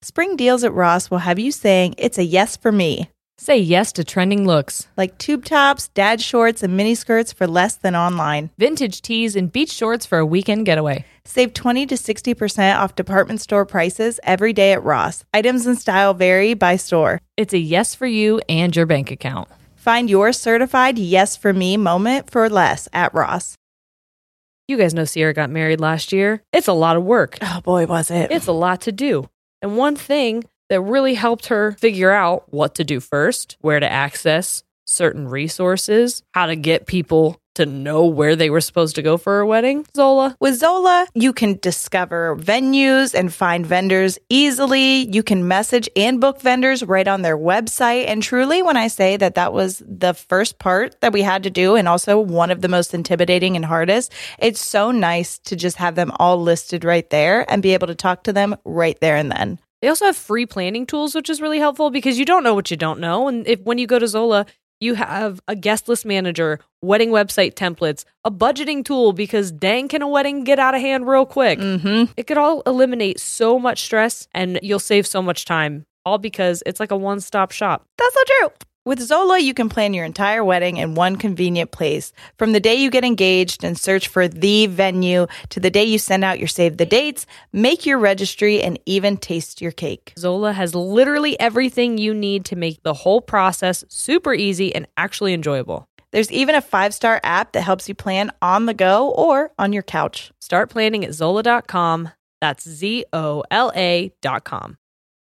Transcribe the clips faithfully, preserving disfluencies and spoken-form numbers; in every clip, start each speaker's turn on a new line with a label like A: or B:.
A: Spring deals at Ross will have you saying it's a yes for me.
B: Say yes to trending looks.
A: Like tube tops, dad shorts, and mini skirts for less than online.
B: Vintage tees and beach shorts for a weekend getaway.
A: Save twenty to sixty percent off department store prices every day at Ross. Items and style vary by store.
B: It's a yes for you and your bank account.
A: Find your certified yes for me moment for less at Ross.
B: You guys know Sierra got married last year. It's a lot of work.
A: Oh boy, was it.
B: It's a lot to do. And one thing that really helped her figure out what to do first, where to access certain resources, how to get people to know where they were supposed to go for her wedding, Zola.
A: With Zola, you can discover venues and find vendors easily. You can message and book vendors right on their website. And truly, when I say that that was the first part that we had to do and also one of the most intimidating and hardest, it's so nice to just have them all listed right there and be able to talk to them right there and then.
B: They also have free planning tools, which is really helpful because you don't know what you don't know. And if when you go to Zola, you have a guest list manager, wedding website templates, a budgeting tool because dang, can a wedding get out of hand real quick?
A: Mm-hmm.
B: It could all eliminate so much stress and you'll save so much time, all because it's like a one-stop shop.
A: That's so true. With Zola, you can plan your entire wedding in one convenient place. From the day you get engaged and search for the venue to the day you send out your save the dates, make your registry, and even taste your cake.
B: Zola has literally everything you need to make the whole process super easy and actually enjoyable.
A: There's even a five-star app that helps you plan on the go or on your couch.
B: Start planning at Zola dot com. That's Z O L A dot com.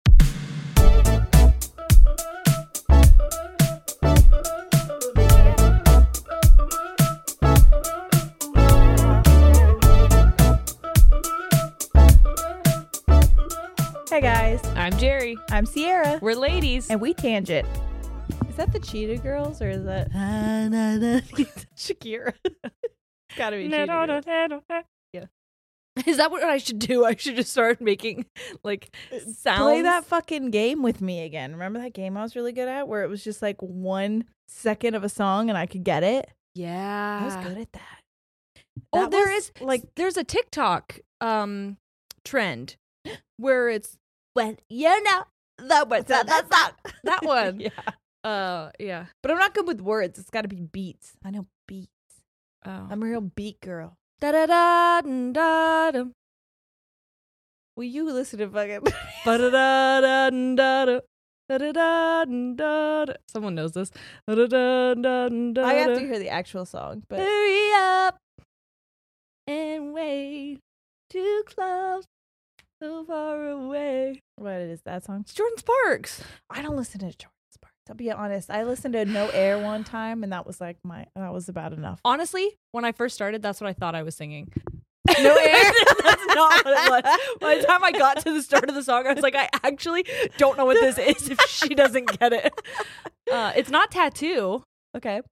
A: Hey guys,
B: I'm Jerry.
A: I'm Sierra.
B: We're ladies.
A: And we tangent. Is that the Cheetah Girls or is that Shakira? It's gotta be Cheetah Girls.
B: Yeah. Is that what I should do? I should just start making like sounds.
A: Play that fucking game with me again. Remember that game I was really good at where it was just like one second of a song and I could get it?
B: Yeah.
A: I was good at that.
B: Oh,
A: That
B: there
A: was,
B: is like there's a TikTok um trend where it's when you know the words of the song. That one.
A: Yeah.
B: Uh yeah.
A: But I'm not good with words. It's got to be beats. I know beats.
B: Oh.
A: I'm a real beat girl.
B: Da da da da da.
A: Will you listen to fucking
B: Ba da da da da da. Da da da da da. Someone knows this. Da da da da da.
A: I have to hear the actual song, but
B: hurry up and wait. Too close, so far away.
A: what is that song?
B: It's Jordan Sparks.
A: I don't listen to Jordan Sparks. I'll be honest. I listened to No Air one time, and that was like my that was about enough.
B: Honestly, when I first started, that's what I thought I was singing.
A: No Air.
B: That's not what it was. By the time I got to the start of the song, I was like, I actually don't know what this is if she doesn't get it. Uh, it's not Tattoo.
A: Okay.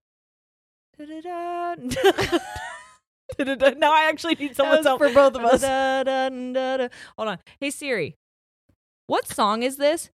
B: Now I actually need someone's help
A: for both of us.
B: Hold on. Hey Siri, what song is this?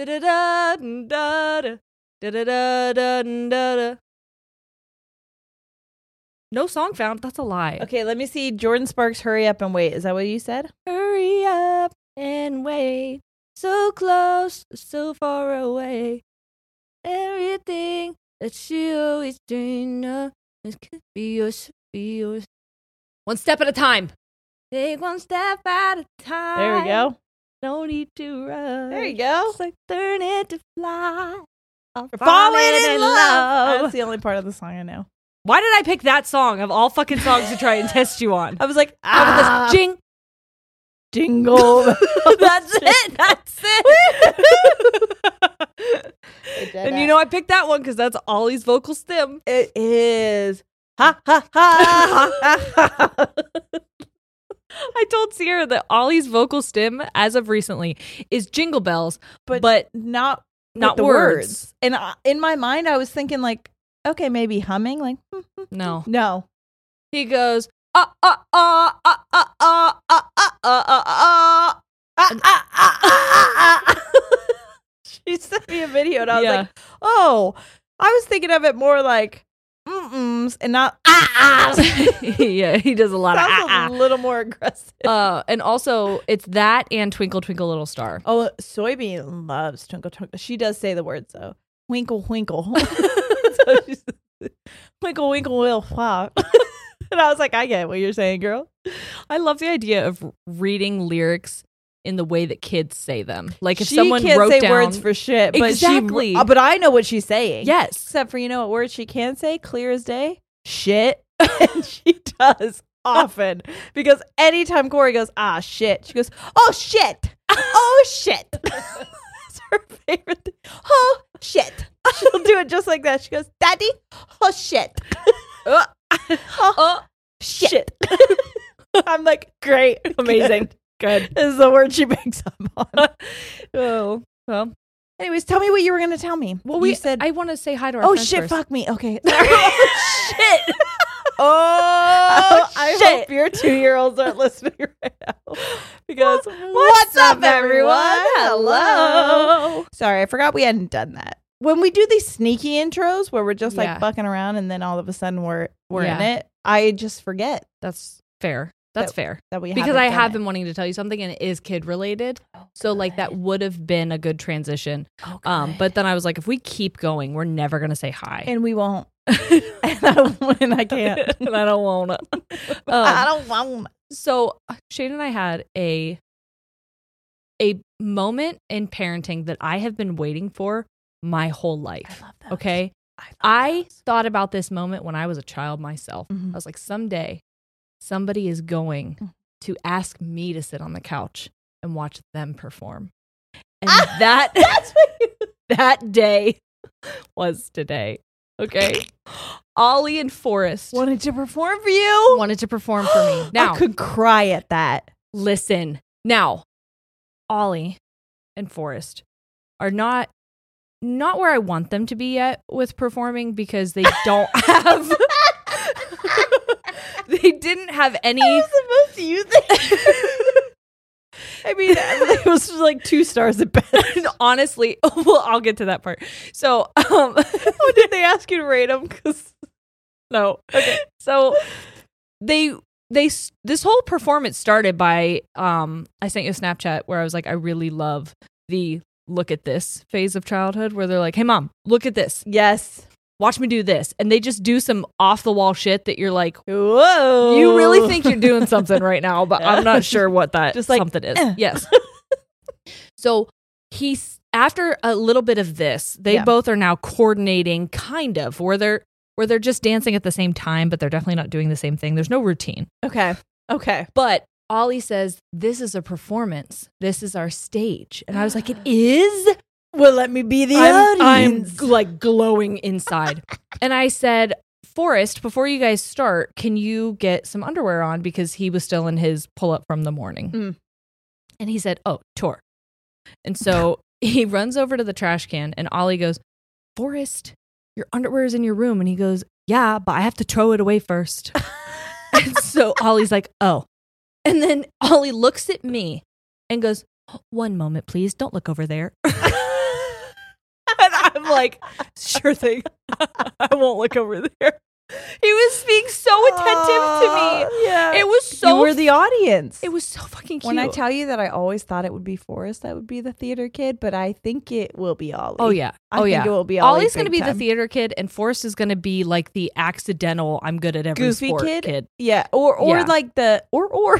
B: No song found. That's a lie.
A: Okay, let me see. Jordan Sparks, Hurry Up and Wait. Is that what you said?
B: Hurry up and wait. So close, so far away. Everything that she always dreamed of. This could be yours, be yours. One step at a time. Take one step at a time.
A: There we go.
B: No need to rush.
A: There you go.
B: It's like learning to fly. Or
A: Falling in love. That's the only part of the song I know.
B: Why did I pick that song of all fucking songs to try and test you on?
A: I was like,
B: How about
A: ah,
B: this? Jing.
A: jingle.
B: That's it. That's it. And you know, I picked that one because that's Ollie's vocal stem.
A: it is. Ha ha ha ha ha.
B: I told Sierra that Ollie's vocal stem, as of recently, is Jingle Bells,
A: But,
B: but
A: not
B: not
A: with the
B: words.
A: words. And uh, in my mind, I was thinking like, okay, maybe humming. Like, hmm, hmm,
B: No.
A: no.
B: He goes, ah, ah, ah, ah, ah, ah, ah, ah, ah, ah,
A: Ah, ah, ah, ah, ah. She sent me a video, and I was
B: Yeah.
A: like, oh, I was thinking of it more like mm-ums and not ah, ah, ah.
B: Yeah, he does a lot
A: Sounds
B: of ah,
A: a little more aggressive.
B: ah. Uh, and also, it's that and Twinkle Twinkle Little Star.
A: Oh, Soybean loves Twinkle Twinkle. She does say the words though. Winkle Winkle. So she's, Winkle Winkle will fly. And I was like, I get what you're saying, girl.
B: I love the idea of reading lyrics in the way that kids say them. Like if
A: she
B: someone
A: can't
B: wrote
A: say
B: down
A: words for shit, but
B: exactly.
A: she, but I know what she's saying.
B: Yes,
A: except for you know what word she can say, clear as day. Shit, and she does often because anytime Corey goes, ah, shit, she goes, oh shit, oh shit. That's her favorite thing. Oh shit. She'll do it just like that. She goes, Daddy, oh shit. oh, oh shit. I'm like, great,
B: amazing.
A: Good. This is the word she picks up on.
B: Oh, well.
A: Anyways, tell me what you were going to tell me.
B: Well,
A: you
B: we
A: said,
B: I want to say hi to our
A: oh
B: friends
A: shit,
B: first.
A: fuck me. Okay.
B: Oh, shit.
A: Oh, I
B: shit.
A: hope your two-year-olds aren't listening right now. Because
B: What's
A: what's
B: up,
A: up, everyone?
B: everyone?
A: Hello. Sorry, I forgot we hadn't done that. When we do these sneaky intros where we're just like
B: Yeah.
A: bucking around and then all of a sudden we're we're in
B: Yeah.
A: it, I just forget
B: That's fair. That's
A: That-
B: fair.
A: that we
B: Because
A: haven't
B: I
A: done
B: have
A: it.
B: been wanting to tell you something and it is kid related.
A: Oh,
B: So like that
A: good.
B: would have been a good transition.
A: Oh,
B: Um,
A: good.
B: but then I was like, if we keep going, we're never gonna say hi.
A: and we won't. and, I, and I can't.
B: and I don't wanna.
A: I
B: Um,
A: don't want.
B: so Shane and I had a a moment in parenting that I have been waiting for my whole life.
A: I love that.
B: Okay.
A: I, love
B: I
A: those.
B: thought about this moment when I was a child myself.
A: Mhm.
B: I was like, someday somebody is going
A: Mm.
B: to ask me to sit on the couch and watch them perform. And
A: Ah,
B: that
A: that's what you-
B: that day was today. Okay. Ollie and Forrest
A: wanted to perform for you.
B: wanted to perform for me. Now,
A: I could cry at that.
B: listen. Now, Ollie and Forrest are not not where I want them to be yet with performing because they don't have they didn't have any
A: That was the most you think. I mean, it was like two stars at best.
B: honestly. Well, I'll get to that part. So, um
A: Oh, did they ask you to rate them? Because
B: no. Okay. So they they s- this whole performance started by um I sent you a Snapchat where I was like, I really love the look at this phase of childhood where they're like, hey mom, look at this.
A: yes.
B: Watch me do this. And they just do some off the wall shit that you're like,
A: Whoa.
B: you really think you're doing something right now, but I'm not sure what that
A: Just like,
B: something is.
A: eh.
B: Yes. So he's after a little bit of this, they
A: Yeah.
B: both are now coordinating kind of where they're where they're just dancing at the same time, but they're definitely not doing the same thing. There's no routine.
A: Okay. Okay.
B: But Ollie says, this is a performance. This is our stage. And I was like, it is?
A: Well, let me be the
B: I'm, I'm
A: audience.
B: like glowing inside. And I said, Forrest, before you guys start, can you get some underwear on? Because he was still in his pull up from the morning.
A: Mm.
B: And he said, oh, tour. And so he runs over to the trash can and Ollie goes, Forrest, your underwear is in your room. And he goes, yeah, but I have to throw it away first. And so Ollie's like, oh. And then Ollie looks at me and goes, one moment, please. Don't look over there. And I'm like, sure thing. I won't look over there. He was being so attentive to me.
A: Yeah.
B: It was so
A: you were the audience.
B: It was so fucking cute.
A: When I tell you that I always thought it would be Forrest that would be the theater kid, but I think it will be Ollie.
B: Oh yeah.
A: I
B: Oh
A: think
B: yeah.
A: it will be Ollie.
B: Ollie's going to
A: big
B: be the
A: time.
B: theater kid and Forrest is going to be like the accidental I'm good at every
A: Goofy
B: sport
A: kid?
B: kid.
A: Yeah, or or
B: Yeah.
A: like the or or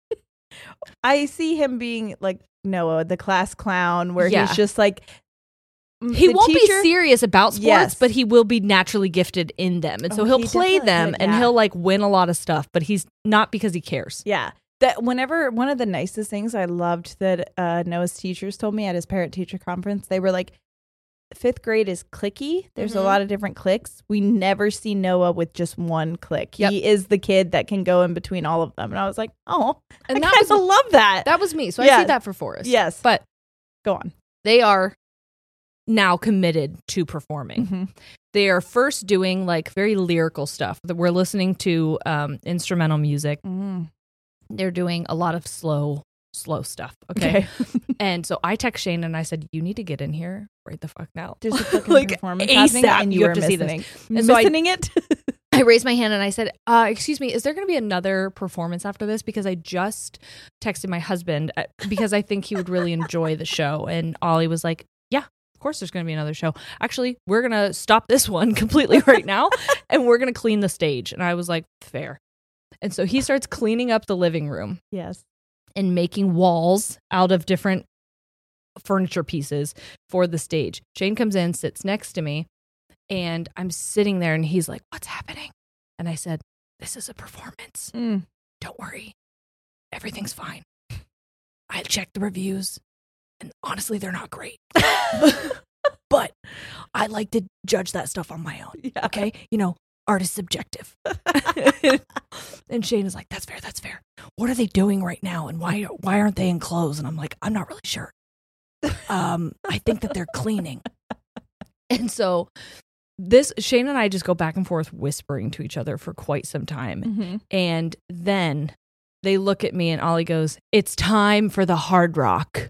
A: I see him being like Noah, the class clown, where
B: Yeah.
A: he's just like mm,
B: He
A: the
B: won't
A: teacher-
B: be serious about sports,
A: Yes.
B: but he will be naturally gifted in them. And so
A: Oh,
B: he'll
A: he
B: play
A: definitely
B: them
A: could,
B: and
A: yeah.
B: he'll like win a lot of stuff, but he's not because he cares.
A: Yeah. That whenever one of the nicest things I loved that uh, Noah's teachers told me at his parent teacher conference, they were like, fifth grade is clicky. There's
B: Mhm.
A: a lot of different cliques. We never see Noah with just one clique.
B: Yep.
A: He is the kid that can go in between all of them. And I was like, oh,
B: And
A: I
B: that
A: kind
B: was
A: of love that.
B: that was me. So I
A: Yeah.
B: see that for Forrest.
A: Yes.
B: But
A: Go on.
B: they are now committed to performing.
A: Mm-hmm.
B: They are first doing like very lyrical stuff. That we're listening to um, instrumental music.
A: Mm.
B: They're doing a lot of slow, slow stuff. Okay. And so I text Shane and I said, you need to get in here right the fuck now.
A: There's a fucking
B: Like,
A: performance
B: ASAP,
A: happening and you,
B: you
A: were
B: have to see this.
A: missing,
B: And so I-
A: missing it.
B: I raised my hand and I said, uh, excuse me, is there going to be another performance after this? Because I just texted my husband uh, because I think he would really enjoy the show. And Ollie was like, yeah, of course there's going to be another show. Actually, we're going to stop this one completely right now and we're going to clean the stage. And I was like, fair. And so he starts cleaning up the living room.
A: Yes.
B: And making walls out of different furniture pieces for the stage. Shane comes in, sits next to me. And I'm sitting there and he's like, what's happening? And I said, this is a performance.
A: Mm.
B: Don't worry. Everything's fine. I checked the reviews and honestly, they're not great. But I like to judge that stuff on my own.
A: Yeah.
B: Okay. You know, art is subjective. And Shane is like, that's fair. That's fair. What are they doing right now? And why, why aren't they in clothes? And I'm like, I'm not really sure. Um, I think that they're cleaning. And so This Shane and I just go back and forth whispering to each other for quite some time.
A: Mm-hmm.
B: And then they look at me and Ollie goes, it's time for the hard rock.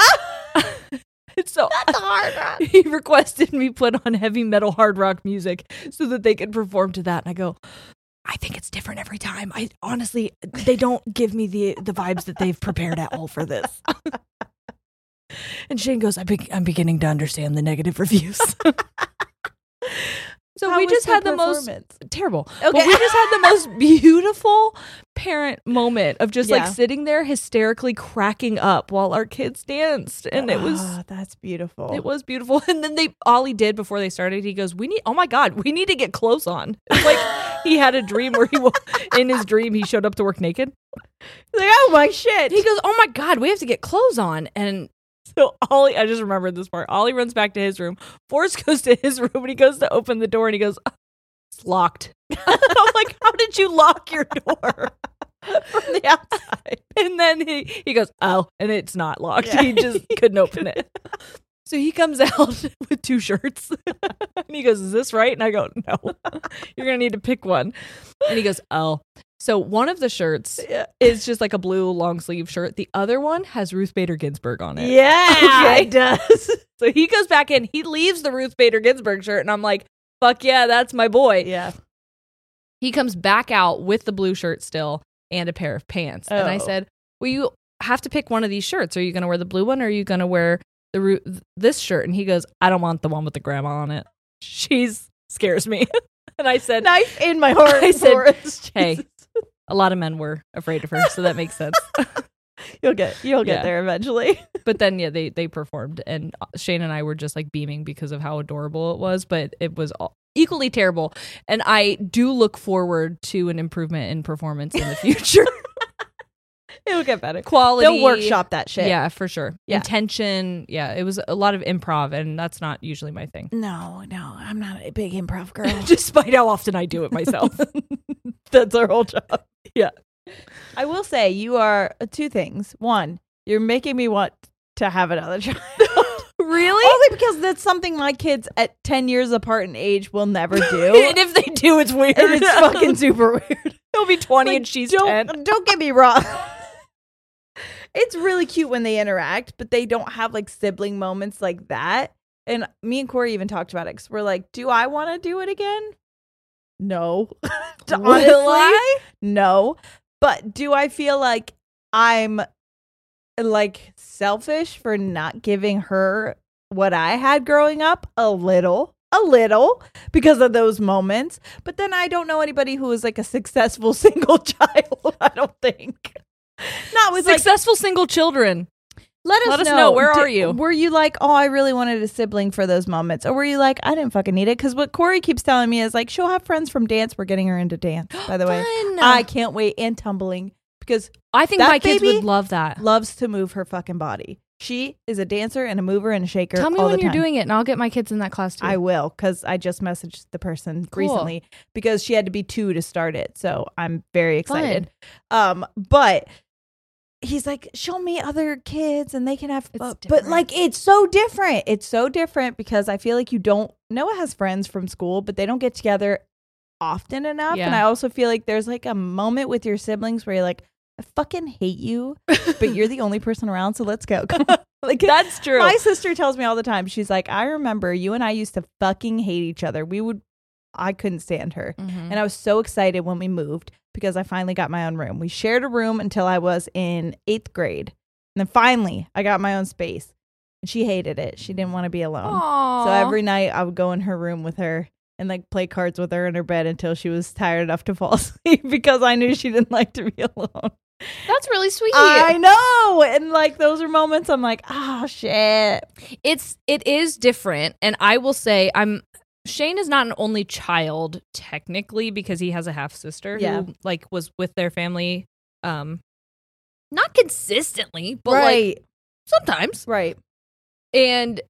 B: So
A: Not the hard rock.
B: He requested me put on heavy metal hard rock music so that they could perform to that. And I go, I think it's different every time. I honestly, they don't give me the, the vibes that they've prepared at all for this. And Shane goes, I be- I'm beginning to understand the negative reviews. So
A: How
B: we
A: was
B: just
A: the
B: had the most
A: performance?
B: terrible.
A: Okay.
B: But we just had the most beautiful parent moment of just like
A: Yeah.
B: sitting there hysterically cracking up while our kids danced. And it was
A: Ah, that's beautiful.
B: it was beautiful. And then they Ollie did before they started, he goes, We need oh my God, we need to get clothes on. It's like he had a dream where he wo- in his dream he showed up to work naked.
A: He's like, oh my shit.
B: He goes, oh my God, we have to get clothes on. And so Ollie, I just remembered this part. Ollie runs back to his room. Forrest goes to his room and he goes to open the door and he goes, it's locked. I'm like, how did you lock your door from the outside? And then he, he goes, oh, and it's not locked.
A: Yeah.
B: He just couldn't open it. So he comes out with two shirts and he goes, is this right? And I go, no, you're going to need to pick one. And he goes, oh. So one of the shirts
A: Yeah.
B: is just like a blue long sleeve shirt. The other one has Ruth Bader Ginsburg on it.
A: Yeah,
B: Okay.
A: it does.
B: So he goes back in, he leaves the Ruth Bader Ginsburg shirt, and I'm like, fuck yeah, that's my boy.
A: Yeah.
B: He comes back out with the blue shirt still and a pair of pants. And I
A: Oh.
B: said, well, you have to pick one of these shirts. Are you going to wear the blue one or are you going to wear the Ru- this shirt? And he goes, I don't want the one with the grandma on it. She's scares me. And I said,
A: Knife in my heart.
B: I said,
A: Forrest.
B: hey,
A: Jesus.
B: a lot of men were afraid of her, so that makes sense.
A: You'll get you'll get
B: Yeah.
A: there eventually.
B: But then, yeah, they they performed, and Shane and I were just like beaming because of how adorable it was. But it was all, equally terrible, and I do look forward to an improvement in performance in the future.
A: It'll get better.
B: Quality,
A: They'll workshop that shit.
B: Yeah, for sure.
A: Yeah.
B: Intention, yeah, it was a lot of improv, and that's not usually my thing.
A: No, no, I'm not a big improv girl.
B: Despite how often I do it myself.
A: That's our whole job.
B: Yeah.
A: I will say you are uh, two things. One, you're making me want to have another child.
B: Really?
A: Only because that's something my kids at ten years apart in age will never do.
B: And if they do, it's weird.
A: And it's fucking super weird.
B: He'll be twenty
A: Like,
B: and she's
A: don't,
B: ten.
A: Don't get me wrong. It's really cute when they interact, but they don't have like sibling moments like that. And me and Corey even talked about it because we're like, do I want to do it again? No.
B: Will
A: Honestly,
B: I?
A: no. But do I feel like I'm like selfish for not giving her what I had growing up? A little. A little because of those moments. But then I don't know anybody who is like a successful single child. I don't think. Not with like,
B: Successful single children.
A: let us,
B: let us
A: know.
B: know. Where
A: Di-
B: are you?
A: Were you like, oh, I really wanted a sibling for those moments? Or were you like, I didn't fucking need it? Because what Corey keeps telling me is like, she'll have friends from dance. We're getting her into dance, by the way.
B: Fun.
A: I can't wait. And tumbling because
B: I think
A: that
B: my kids
A: baby
B: would love that.
A: loves to move her fucking body. She is a dancer and a mover and a shaker.
B: Tell me
A: all
B: when
A: the
B: you're
A: time.
B: doing it, and I'll get my kids in that class too.
A: I will, because I just messaged the person
B: Cool.
A: recently because she had to be two to start it. So I'm very excited. Um, but he's like, show me other kids and they can have,
B: It's
A: uh, but
B: different.
A: like, it's so different. It's so different because I feel like you don't, Noah has friends from school, but they don't get together often enough.
B: Yeah.
A: And I also feel like there's like a moment with your siblings where you're like, I fucking hate you, but you're the only person around. So let's go. Come on. Like,
B: That's true.
A: my sister tells me all the time. She's like, I remember you and I used to fucking hate each other. We would I couldn't stand her.
B: Mm-hmm.
A: And I was so excited when we moved because I finally got my own room. We shared a room until I was in eighth grade. And then finally, I got my own space. And she hated it. She didn't want to be alone.
B: Aww.
A: So every night I would go in her room with her and like play cards with her in her bed until she was tired enough to fall asleep because I knew she didn't like to be alone.
B: That's really sweet.
A: I know. And like those are moments I'm like, oh shit.
B: It's it is different. And I will say I'm Shane is not an only child technically because he has a half sister
A: Yeah.
B: who like was with their family um not consistently, but
A: right.
B: like sometimes.
A: Right.
B: And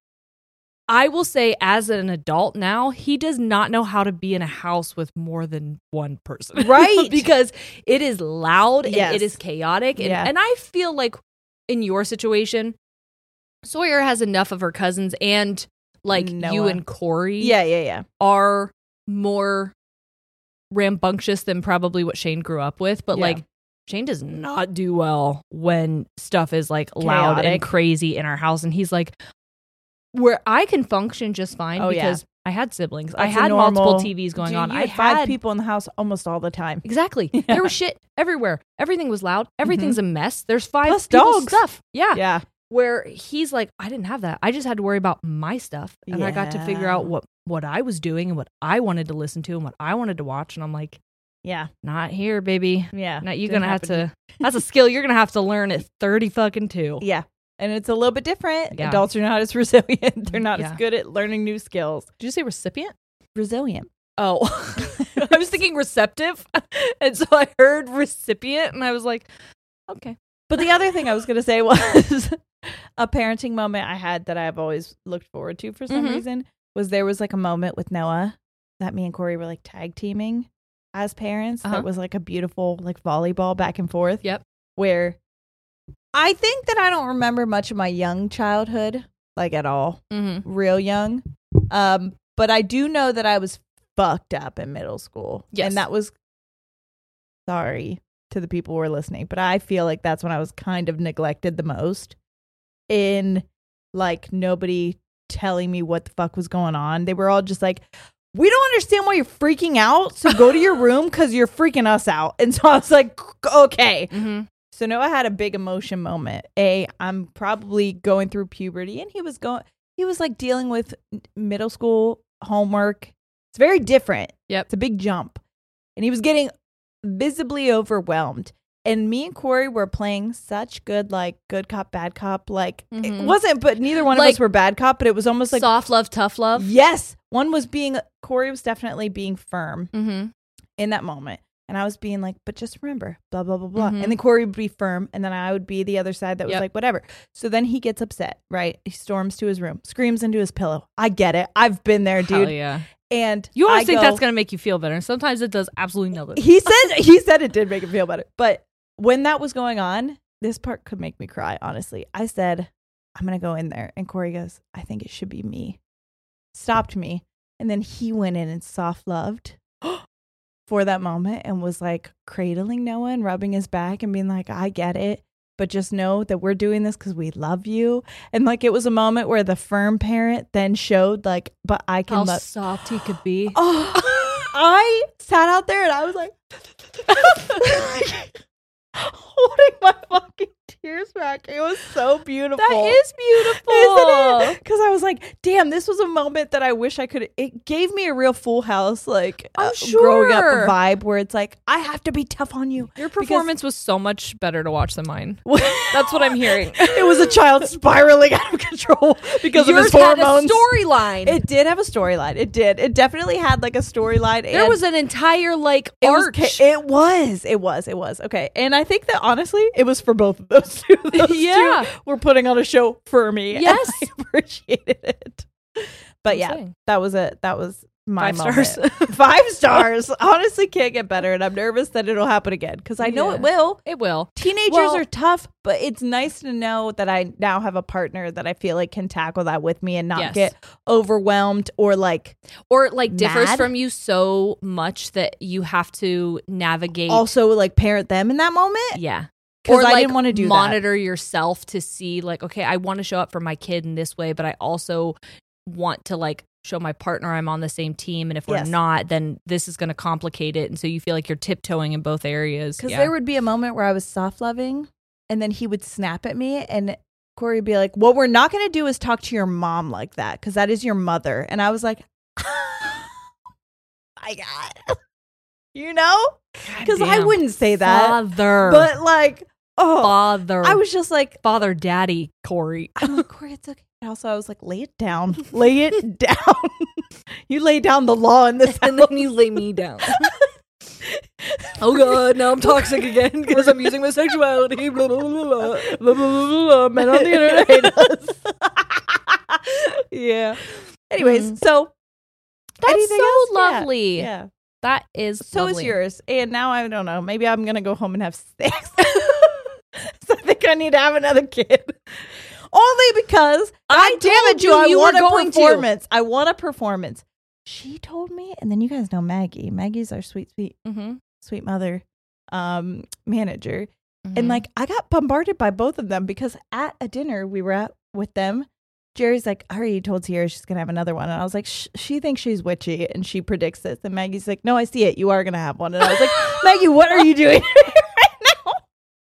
B: I will say, as an adult now, he does not know how to be in a house with more than one person.
A: Right.
B: Because it is loud and
A: Yes.
B: it is chaotic. And,
A: Yeah.
B: and I feel like in your situation, Sawyer has enough of her cousins and like you
A: Noah.
B: and Corey
A: Yeah, yeah, yeah.
B: are more rambunctious than probably what Shane grew up with. But
A: Yeah.
B: like, Shane does not do well when stuff is like loud and
A: Chaotic.
B: crazy in our house. And he's like, where I can function just fine
A: Oh, yeah.
B: because I had siblings. I
A: That's a
B: had
A: normal-
B: multiple T Vs going
A: Dude,
B: on.
A: you
B: I
A: had five
B: had
A: people in the house almost all the time.
B: Exactly.
A: Yeah.
B: There was shit everywhere. Everything was loud. Everything's a mess. There's five
A: Plus
B: people's
A: dogs.
B: stuff. Yeah.
A: Yeah.
B: Where he's like, I didn't have that. I just had to worry about my stuff. And I got to figure
A: Yeah.
B: out what, what I was doing and what I wanted to listen to and what I wanted to watch. And I'm like,
A: Yeah.
B: not here, baby.
A: Yeah.
B: Now you're
A: Didn't
B: going to have
A: happen.
B: to, that's a skill you're going to have to learn at thirty fucking two.
A: Yeah. And it's a little bit different.
B: Yeah.
A: Adults are not as resilient. They're not
B: Yeah.
A: as good at learning new skills.
B: Did you say recipient?
A: Resilient.
B: Oh, I was thinking receptive. And so I heard recipient and I was like, okay.
A: But the other thing I was going to say was a parenting moment I had that I've always looked forward to for some
B: Mhm.
A: reason was there was like a moment with Noah that me and Corey were like tag teaming as parents.
B: Uh-huh.
A: That was like a beautiful like volleyball back and forth.
B: Yep.
A: Where I think that I don't remember much of my young childhood, like at all,
B: Mm-hmm.
A: real young. Um, but I do know that I was fucked up in middle school.
B: Yes.
A: And that was, sorry to the people who are listening, but I feel like that's when I was kind of neglected the most in like nobody telling me what the fuck was going on. They were all just like, we don't understand why you're freaking out. So go to your room because you're freaking us out. And so I was like, okay.
B: Mm-hmm.
A: So Noah had a big emotion moment. A, I'm probably going through puberty and he was going, he was like dealing with middle school homework. It's very different.
B: Yep.
A: It's a big jump. And he was getting visibly overwhelmed. And me and Corey were playing such good, like good cop, bad cop. Like it
B: Mhm.
A: wasn't, but neither one of
B: Like-
A: us were bad cop, but it was almost like,
B: soft love, tough love.
A: yes, one was being, Corey was definitely being firm
B: Mm-hmm.
A: in that moment. And I was being like, but just remember, blah, blah, blah, blah.
B: Mhm.
A: And then Corey would be firm. And then I would be the other side that was
B: Yep.
A: like, whatever. So then he gets upset, right? He storms to his room, screams into his pillow. I get it. I've been there, dude.
B: Hell yeah.
A: And
B: You always
A: I
B: think
A: go-
B: that's going to make you feel better. Sometimes it does absolutely nothing.
A: He said, he said it did make him feel better. But when that was going on, this part could make me cry, honestly. I said, I'm going to go in there. And Corey goes, I think it should be me. Stopped me. And then he went in and soft loved for that moment and was like cradling Noah and rubbing his back and being like, I get it. But just know that we're doing this because we love you. And like it was a moment where the firm parent then showed like, but I can
B: How
A: love.
B: soft he could be.
A: Oh, I sat out there and I was like, holding my fucking tears back. It was so beautiful.
B: That is beautiful.
A: Isn't it? Because I was like, damn, this was a moment that I wish I could. It gave me a real Full House, like,
B: I'm
A: uh, growing up
B: sure.
A: vibe where it's like, I have to be tough on you.
B: Your performance was so much better to watch than mine.
A: Because
B: That's what I'm hearing.
A: it was a child spiraling out of control because
B: Yours
A: of his
B: had
A: hormones.
B: a storyline.
A: It did have a storyline. It did. It definitely had like a storyline.
B: there
A: and
B: was an entire like
A: It was,
B: arch.
A: ca- it was. It was. It was. Okay. And I think that honestly, it was for both of those two. Those
B: Yeah.
A: two were putting on a show for me. and
B: Yes.
A: I appreciated it. But
B: I'm
A: yeah,
B: saying.
A: that was a that was my
B: Five
A: moment.
B: stars.
A: Five stars. Honestly, can't get better, and I'm nervous that it'll happen again because I know
B: Yeah.
A: it will.
B: It will.
A: Teenagers
B: Well-
A: are tough, but it's nice to know that I now have a partner that I feel like can tackle that with me and not
B: Yes.
A: get overwhelmed or like
B: Or like differs
A: Mad?
B: from you so much that you have to navigate.
A: also like parent them in that moment.
B: yeah.
A: Because
B: Or
A: I
B: like
A: didn't want to do that.
B: monitor yourself to see like, okay, I want to show up for my kid in this way, but I also want to like show my partner I'm on the same team. And if
A: Yes.
B: we're not, then this is going to complicate it. And so you feel like you're tiptoeing in both areas.
A: Because
B: Yeah.
A: there would be a moment where I was soft loving, and then he would snap at me, and Corey would be like, "What we're not going to do is talk to your mom like that, because that is your mother." And I was like, "My God, you know," because I
B: damn.
A: wouldn't say that,
B: Father.
A: but like, oh,
B: Father.
A: I was just like,
B: Father, daddy, Corey.
A: I'm like, Corey, it's okay. And also, I was like, lay it down, lay it down. You lay down the law in this,
B: And then you lay me down. Oh God, now I'm toxic again because I'm using my sexuality. Blah, blah, blah, blah, blah, blah, blah, blah. Men on the internet hate us.
A: Yeah. Anyways,
B: Mm.
A: so
B: That's
A: anything
B: so
A: else? Yeah.
B: lovely.
A: Yeah.
B: That is
A: So
B: lovely.
A: is yours. And now I don't know. Maybe I'm gonna go home and have sex. So I think I need to have another kid. Only because
B: I
A: God damn
B: told
A: it,
B: you
A: Joe, I
B: you
A: want
B: were
A: a
B: going to.
A: performance. I want a performance. She told me, and then you guys know Maggie. Maggie's our sweet, sweet,
B: Mm-hmm.
A: sweet mother um manager.
B: Mm-hmm.
A: And like I got bombarded by both of them because at a dinner we were at with them, Jerry's like, I already told Sierra she's gonna have another one, and I was like, Sh- she thinks she's witchy and she predicts this, and Maggie's like, no, I see it, you are gonna have one, and I was like, Maggie, what are you doing right now?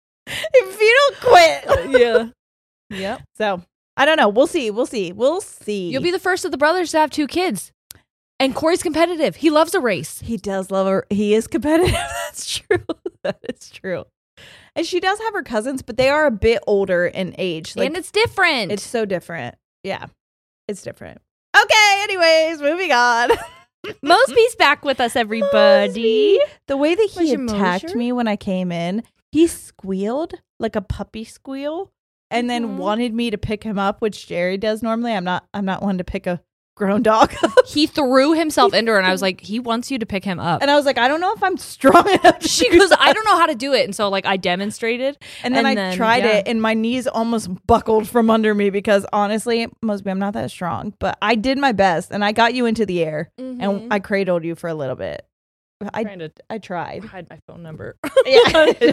A: If you don't quit,
B: yeah. Yep.
A: so I don't know. We'll see. We'll see. We'll see.
B: You'll be the first of the brothers to have two kids. And Corey's competitive. He loves a race.
A: He does love her. He is competitive. That's true. That is true. And she does have her cousins, but they are a bit older in age. Like,
B: and it's different.
A: it's so different. Yeah, it's different. Okay. Anyways, moving on.
B: Mosby's back with us, everybody.
A: Mosby. The way that he
B: Was your
A: attacked
B: Mosher?
A: me when I came in, he squealed like a puppy squeal, and then
B: Mhm.
A: wanted me to pick him up, which Jerry does normally. I'm not. I'm not one to pick a grown dog up.
B: He threw himself into her, and I was like, he wants you to pick him up.
A: And I was like, I don't know if I'm strong enough. To
B: She
A: do
B: goes,
A: that.
B: I don't know how to do it. And so, like, I demonstrated.
A: And then
B: and
A: I
B: then,
A: tried
B: yeah.
A: it, and my knees almost buckled from under me because honestly, Mosby, I'm not that strong, but I did my best, and I got you into the air,
B: Mhm.
A: and I cradled you for a little bit. I
B: trying to
A: I tried.
B: hide my phone number.
A: Yeah,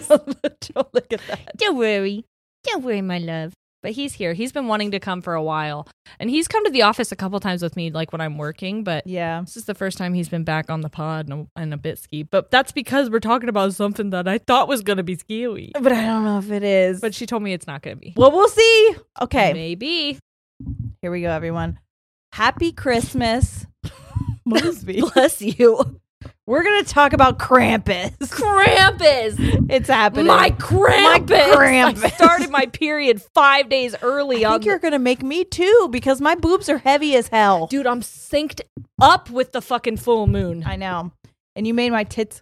A: don't look at that.
B: Don't worry. Don't worry, my love. But he's here. He's been wanting to come for a while. And he's come to the office a couple times with me, like when I'm working. But
A: Yeah.
B: this is the first time he's been back on the pod and a, and a bit ski. But that's because we're talking about something that I thought was going to be scary.
A: But I don't know if it is.
B: But she told me it's not going to be.
A: well, we'll see. Okay.
B: Maybe.
A: Here we go, everyone. Happy Christmas. Mosby.
B: Bless you.
A: We're going to talk about Krampus.
B: Krampus.
A: It's happening.
B: My Krampus.
A: Krampus.
B: I started my period five days early
A: I
B: on.
A: think you're going to make me too because my boobs are heavy as hell.
B: Dude, I'm synced up with the fucking full moon.
A: I know. And you made my tits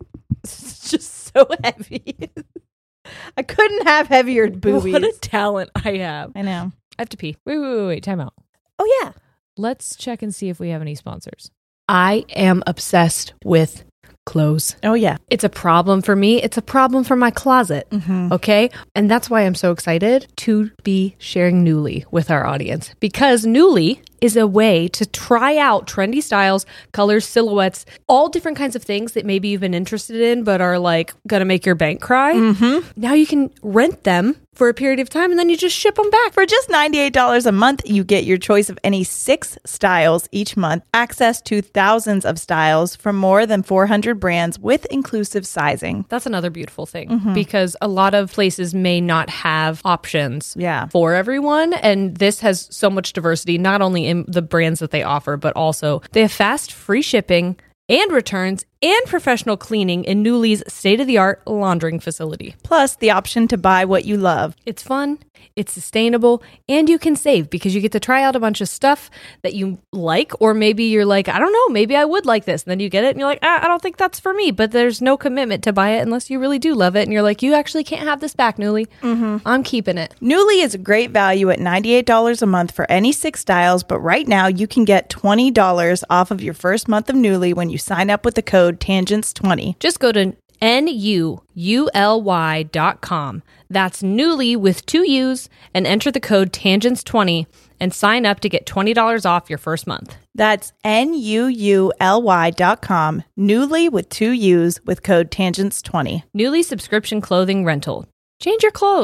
A: just so heavy. I couldn't have heavier boobies.
B: What a talent I have.
A: I know.
B: I have to pee. Wait, wait, wait, wait. Time out.
A: Oh, yeah.
B: Let's check and see if we have any sponsors. I am obsessed with clothes.
A: Oh, yeah.
B: It's a problem for me. It's a problem for my closet.
A: Mm-hmm.
B: Okay. And that's why I'm so excited to be sharing Nuuly with our audience, because Nuuly is a way to try out trendy styles, colors, silhouettes, all different kinds of things that maybe you've been interested in but are like gonna make your bank cry.
A: Mm-hmm.
B: Now you can rent them for a period of time and then you just ship them back.
A: For just ninety-eight dollars a month, you get your choice of any six styles each month, access to thousands of styles from more than four hundred brands with inclusive sizing.
B: That's another beautiful thing because a lot of places may not have options
A: Yeah.
B: for everyone. And this has so much diversity, not only in the brands that they offer, but also they have fast, free shipping and returns and professional cleaning in Nuuly's state-of-the-art laundering facility.
A: Plus, the option to buy what you love.
B: It's fun, it's sustainable, and you can save because you get to try out a bunch of stuff that you like, or maybe you're like, I don't know, maybe I would like this. And then you get it and you're like, ah, I don't think that's for me, but there's no commitment to buy it unless you really do love it. And you're like, you actually can't have this back, Nuuly. Mm-hmm. I'm keeping it.
A: Nuuly is a great value at ninety-eight dollars a month for any six styles, but right now you can get twenty dollars off of your first month of Nuuly when you sign up with the code Tangents twenty.
B: Just go to N U U L Y dot com. That's Nuuly with two U's and enter the code Tangents twenty and sign up to get twenty dollars off your first month.
A: That's N U U L Y dot com. Nuuly with two U's with code Tangents twenty.
B: Nuuly subscription clothing rental. Change your clothes.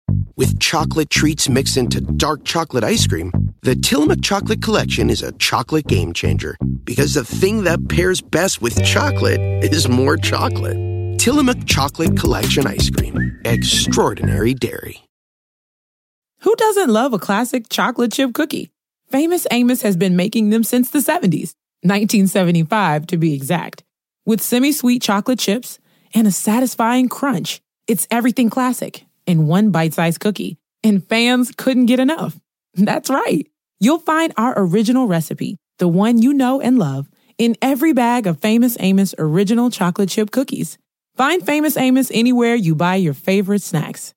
C: With chocolate treats mixed into dark chocolate ice cream, the Tillamook Chocolate Collection is a chocolate game changer. Because the thing that pairs best with chocolate is more chocolate. Tillamook Chocolate Collection Ice Cream. Extraordinary dairy.
D: Who doesn't love a classic chocolate chip cookie? Famous Amos has been making them since the seventies, nineteen seventy-five to be exact. With semi-sweet chocolate chips and a satisfying crunch, it's everything classic in one bite-sized cookie, and fans couldn't get enough. That's right. You'll find our original recipe, the one you know and love, in every bag of Famous Amos original chocolate chip cookies. Find Famous Amos anywhere you buy your favorite snacks.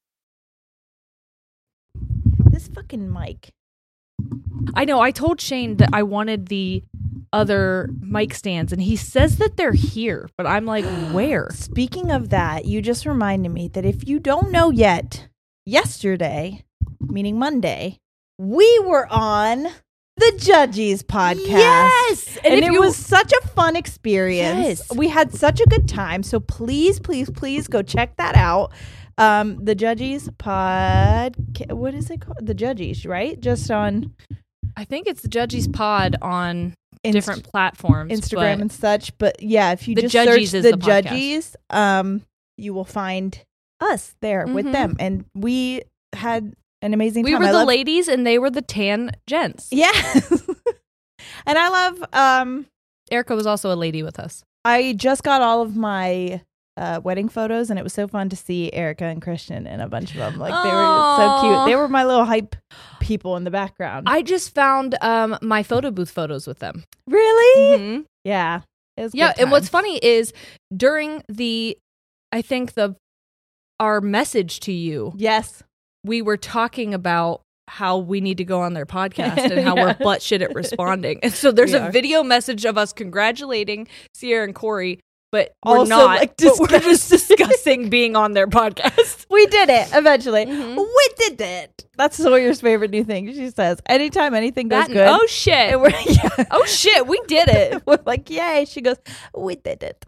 A: This fucking mic.
B: I know. I told Shane that I wanted the other mic stands, and he says that they're here, but I'm like, where?
A: Speaking of that, you just reminded me that if you don't know yet, yesterday, meaning Monday, we were on the Judges podcast.
B: Yes!
A: And,
B: And if
A: it
B: you-
A: was such a fun experience.
B: Yes.
A: We had such a good time. So please, please, please go check that out. Um, the Judges pod, what is it called? The Judges, right? Just on
B: I think it's the Judges Pod on
A: Inst-
B: different platforms.
A: Instagram
B: but
A: and such. But yeah, if you
B: The
A: just
B: Judges
A: search
B: is
A: the,
B: the podcast.
A: Judges, um, you will find us there with
B: Mhm.
A: them. And we had an amazing
B: we
A: time.
B: were
A: I
B: the
A: love-
B: ladies, and they were the tan gents.
A: Yeah. And I love, um,
B: Erica was also a lady with us.
A: I just got all of my uh, wedding photos, and it was so fun to see Erica and Christian and a bunch of them. Like, they were so cute.
B: Aw.
A: They were my little hype people in the background.
B: I just found um, my photo booth photos with them.
A: really?
B: Mhm.
A: Yeah. It was
B: Yeah,
A: good
B: and what's
A: times.
B: funny is during the, I think the, our message to you,
A: Yes.
B: we were talking about how we need to go on their podcast and how
A: Yeah.
B: we're butt shit at responding. And so there's
A: We
B: a
A: are.
B: video message of us congratulating Sierra and Corey, but we're
A: Also,
B: not.
A: like,
B: but we're just
A: discuss-
B: discussing being on their podcast.
A: We did it eventually.
B: Mhm.
A: We did it. That's Sawyer's favorite new thing. She says, anytime anything goes
B: That-
A: good.
B: oh shit!
A: and we're, yeah.
B: Oh shit! We did it.
A: We're like, yay. She goes, we did it.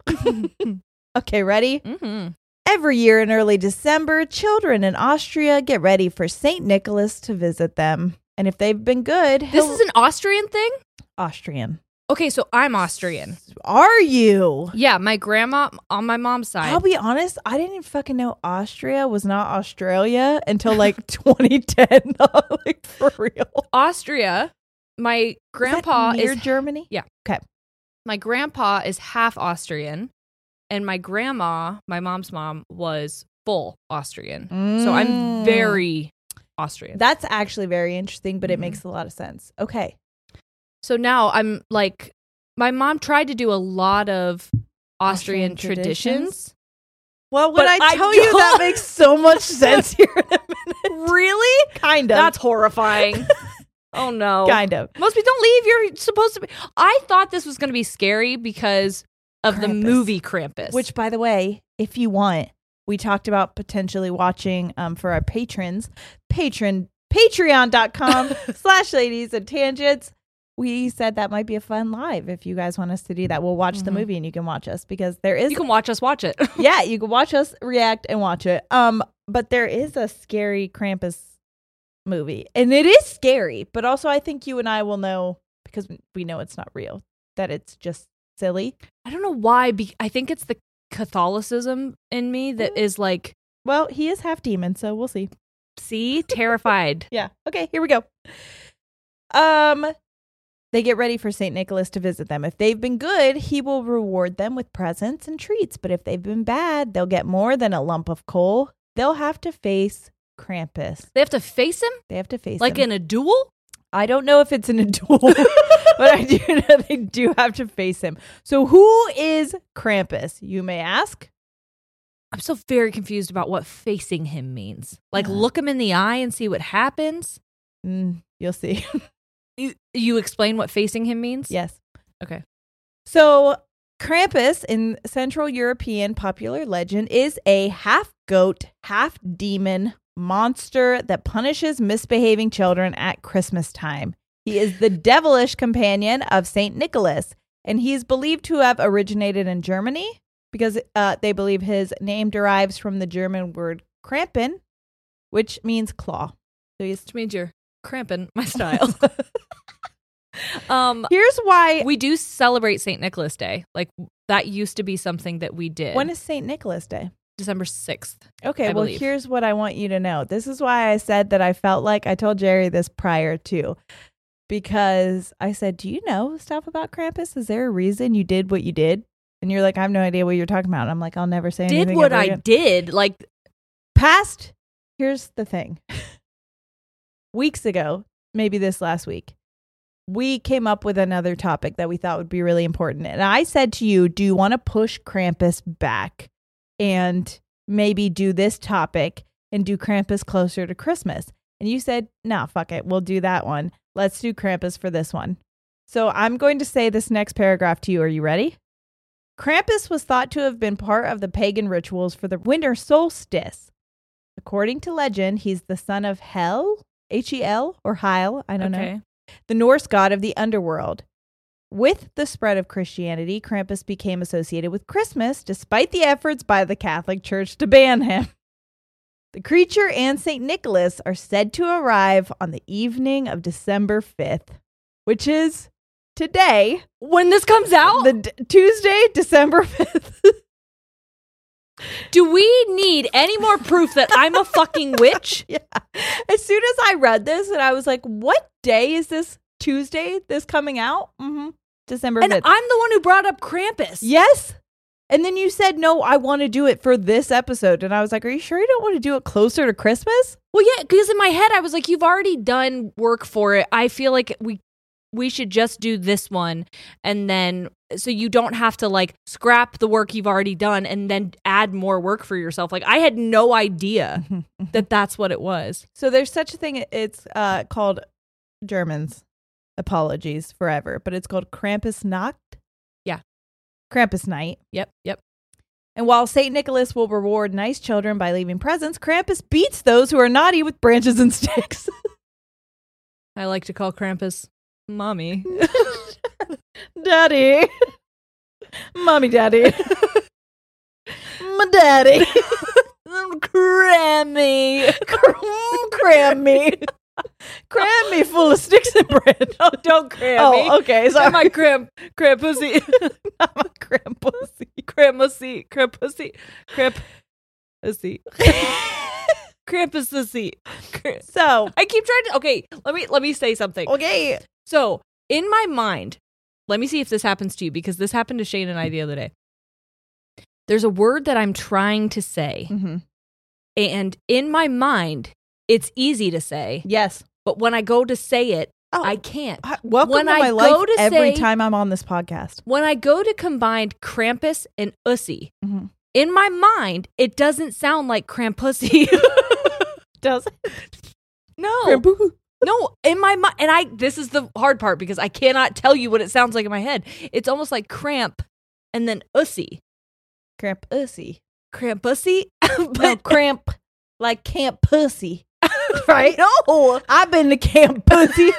A: Okay, ready?
B: Mm-hmm.
A: Every year in early December, children in Austria get ready for Saint Nicholas to visit them. And if they've been good,
B: This
A: he'll-
B: is an Austrian thing.
A: Austrian.
B: Okay, so I'm Austrian.
A: Are you?
B: Yeah, my grandma on my mom's side.
A: I'll be honest, I didn't even fucking know Austria was not Australia until like twenty ten. Like, for real.
B: Austria. My grandpa
A: is, that near
B: is
A: Germany.
B: Yeah.
A: Okay.
B: my grandpa is half Austrian, and my grandma, my mom's mom, was full Austrian. So I'm
A: Mm.
B: very Austrian.
A: That's actually very interesting, but it
B: Mhm.
A: makes a lot of sense. Okay.
B: So now I'm like, my mom tried to do a lot of Austrian,
A: Austrian
B: traditions.
A: traditions? Well, when
B: But
A: I
B: I
A: tell you that
B: don't-
A: makes so much sense here in a minute.
B: Really?
A: Kind of.
B: That's horrifying. Oh no.
A: kind of.
B: Most people don't leave. You're supposed to be. I thought this was going to be scary because of the
A: Krampus.
B: movie Krampus.
A: Which, by the way, if you want, we talked about potentially watching um, for our patrons, patron, patreon.com slash ladies and tangents. We said that might be a fun live if you guys want us to do that. We'll watch the
B: Mhm.
A: movie and you can watch us because there is
B: you can watch us watch it.
A: yeah, you can watch us react and watch it. Um, but there is a scary Krampus movie, and it is scary. But also, I think you and I will know because we know it's not real, that it's just silly.
B: I don't know why. Be- I think it's the Catholicism in me that is like,
A: Well, he is half demon, so we'll see.
B: see, terrified.
A: Yeah. Okay, here we go. Um, they get ready for Saint Nicholas to visit them. If they've been good, he will reward them with presents and treats. But if they've been bad, they'll get more than a lump of coal. They'll have to face Krampus.
B: They have to face him
A: They have to face
B: like
A: him.
B: in a duel.
A: I don't know if it's in a duel, but I do know they do have to face him. So who is Krampus, you may ask?
B: I'm so very confused about what facing him means. Like,
A: Uh.
B: look him in the eye and see what happens.
A: Mm, you'll see.
B: You, you explain what facing him means?
A: Yes.
B: Okay.
A: So Krampus in Central European popular legend is a half goat, half demon monster that punishes misbehaving children at Christmas time. He is the devilish companion of Saint Nicholas, and he is believed to have originated in Germany because uh, they believe his name derives from the German word Krampen, which means claw. So he's,
B: Which means you're cramping my style. um,
A: here's why.
B: we do celebrate Saint Nicholas Day. Like that used to be something that we did.
A: When is Saint Nicholas Day?
B: December sixth.
A: Okay,
B: I
A: well,
B: believe.
A: here's what I want you to know. This is why I said that I felt like I told Jerry this prior to, because I said, do you know stuff about Krampus? Is there a reason you did what you did? And you're like, I have no idea what you're talking about. And I'm like, I'll never say anything.
B: Did what
A: ever
B: I
A: again.
B: did. Like,
A: Past, here's the thing. Weeks ago, maybe this last week, we came up with another topic that we thought would be really important. And I said to you, do you want to push Krampus back and maybe do this topic and do Krampus closer to Christmas? And you said, nah, fuck it. We'll do that one. Let's do Krampus for this one. So I'm going to say this next paragraph to you. Are you ready? Krampus was thought to have been part of the pagan rituals for the winter solstice. According to legend, he's the son of Hel, H E L, or Heil, I don't
B: okay.
A: know, the Norse god of the underworld. With the spread of Christianity, Krampus became associated with Christmas, despite the efforts by the Catholic Church to ban him. The creature and Saint Nicholas are said to arrive on the evening of December fifth, which is today.
B: When this comes out?
A: The d- Tuesday, December fifth.
B: Do we need any more proof that I'm a fucking witch?
A: Yeah. As soon as I read this and I was like, what day is this Tuesday this coming out? Mm-hmm. December fifth.
B: And I'm the one who brought up Krampus.
A: Yes. And then you said, no, I want to do it for this episode. And I was like, are you sure you don't want to do it closer to Christmas?
B: Well, yeah, because in my head, I was like, you've already done work for it. I feel like we we should just do this one. And then, so you don't have to like scrap the work you've already done and then add more work for yourself. Like I had no idea that that's what it was.
A: So there's such a thing. It's uh, called Germans. Apologies forever. But it's called Krampusnacht.
B: Yeah.
A: Krampus night.
B: Yep, yep.
A: And while Saint Nicholas will reward nice children by leaving presents, Krampus beats those who are naughty with branches and sticks.
B: I like to call Krampus mommy.
A: Daddy. Mommy daddy. My daddy.
B: Cram me.
A: Cram me. Cram me full of sticks and bread.
B: Oh, don't cram
A: Oh,
B: me.
A: okay. Sorry.
B: My cram, cram pussy.
A: I'm a cram pussy.
B: Cram pussy. Cram pussy. Cramp pussy. Krampus pussy.
A: So,
B: I keep trying to. Okay, let me let me say something.
A: okay.
B: So in my mind, let me see if this happens to you because this happened to Shane and I the other day. There's a word that I'm trying to say,
A: Mm-hmm.
B: and in my mind, it's easy to say.
A: Yes.
B: But when I go to say it,
A: Oh,
B: I can't.
A: I- welcome
B: when
A: to my
B: I
A: life
B: go to
A: every
B: say-
A: time I'm on this podcast.
B: When I go to combine Krampus and Ussy,
A: Mm-hmm.
B: in my mind, it doesn't sound like Krampussy.
A: Does it?
B: No.
A: Krampus.
B: No, in my mind, and I, this is the hard part because I cannot tell you what it sounds like in my head. It's almost like cramp and then Ussy.
A: Krampussy.
B: Krampussy?
A: No,
B: But
A: cramp like camp pussy. Right?
B: no.
A: I've been to camp pussy.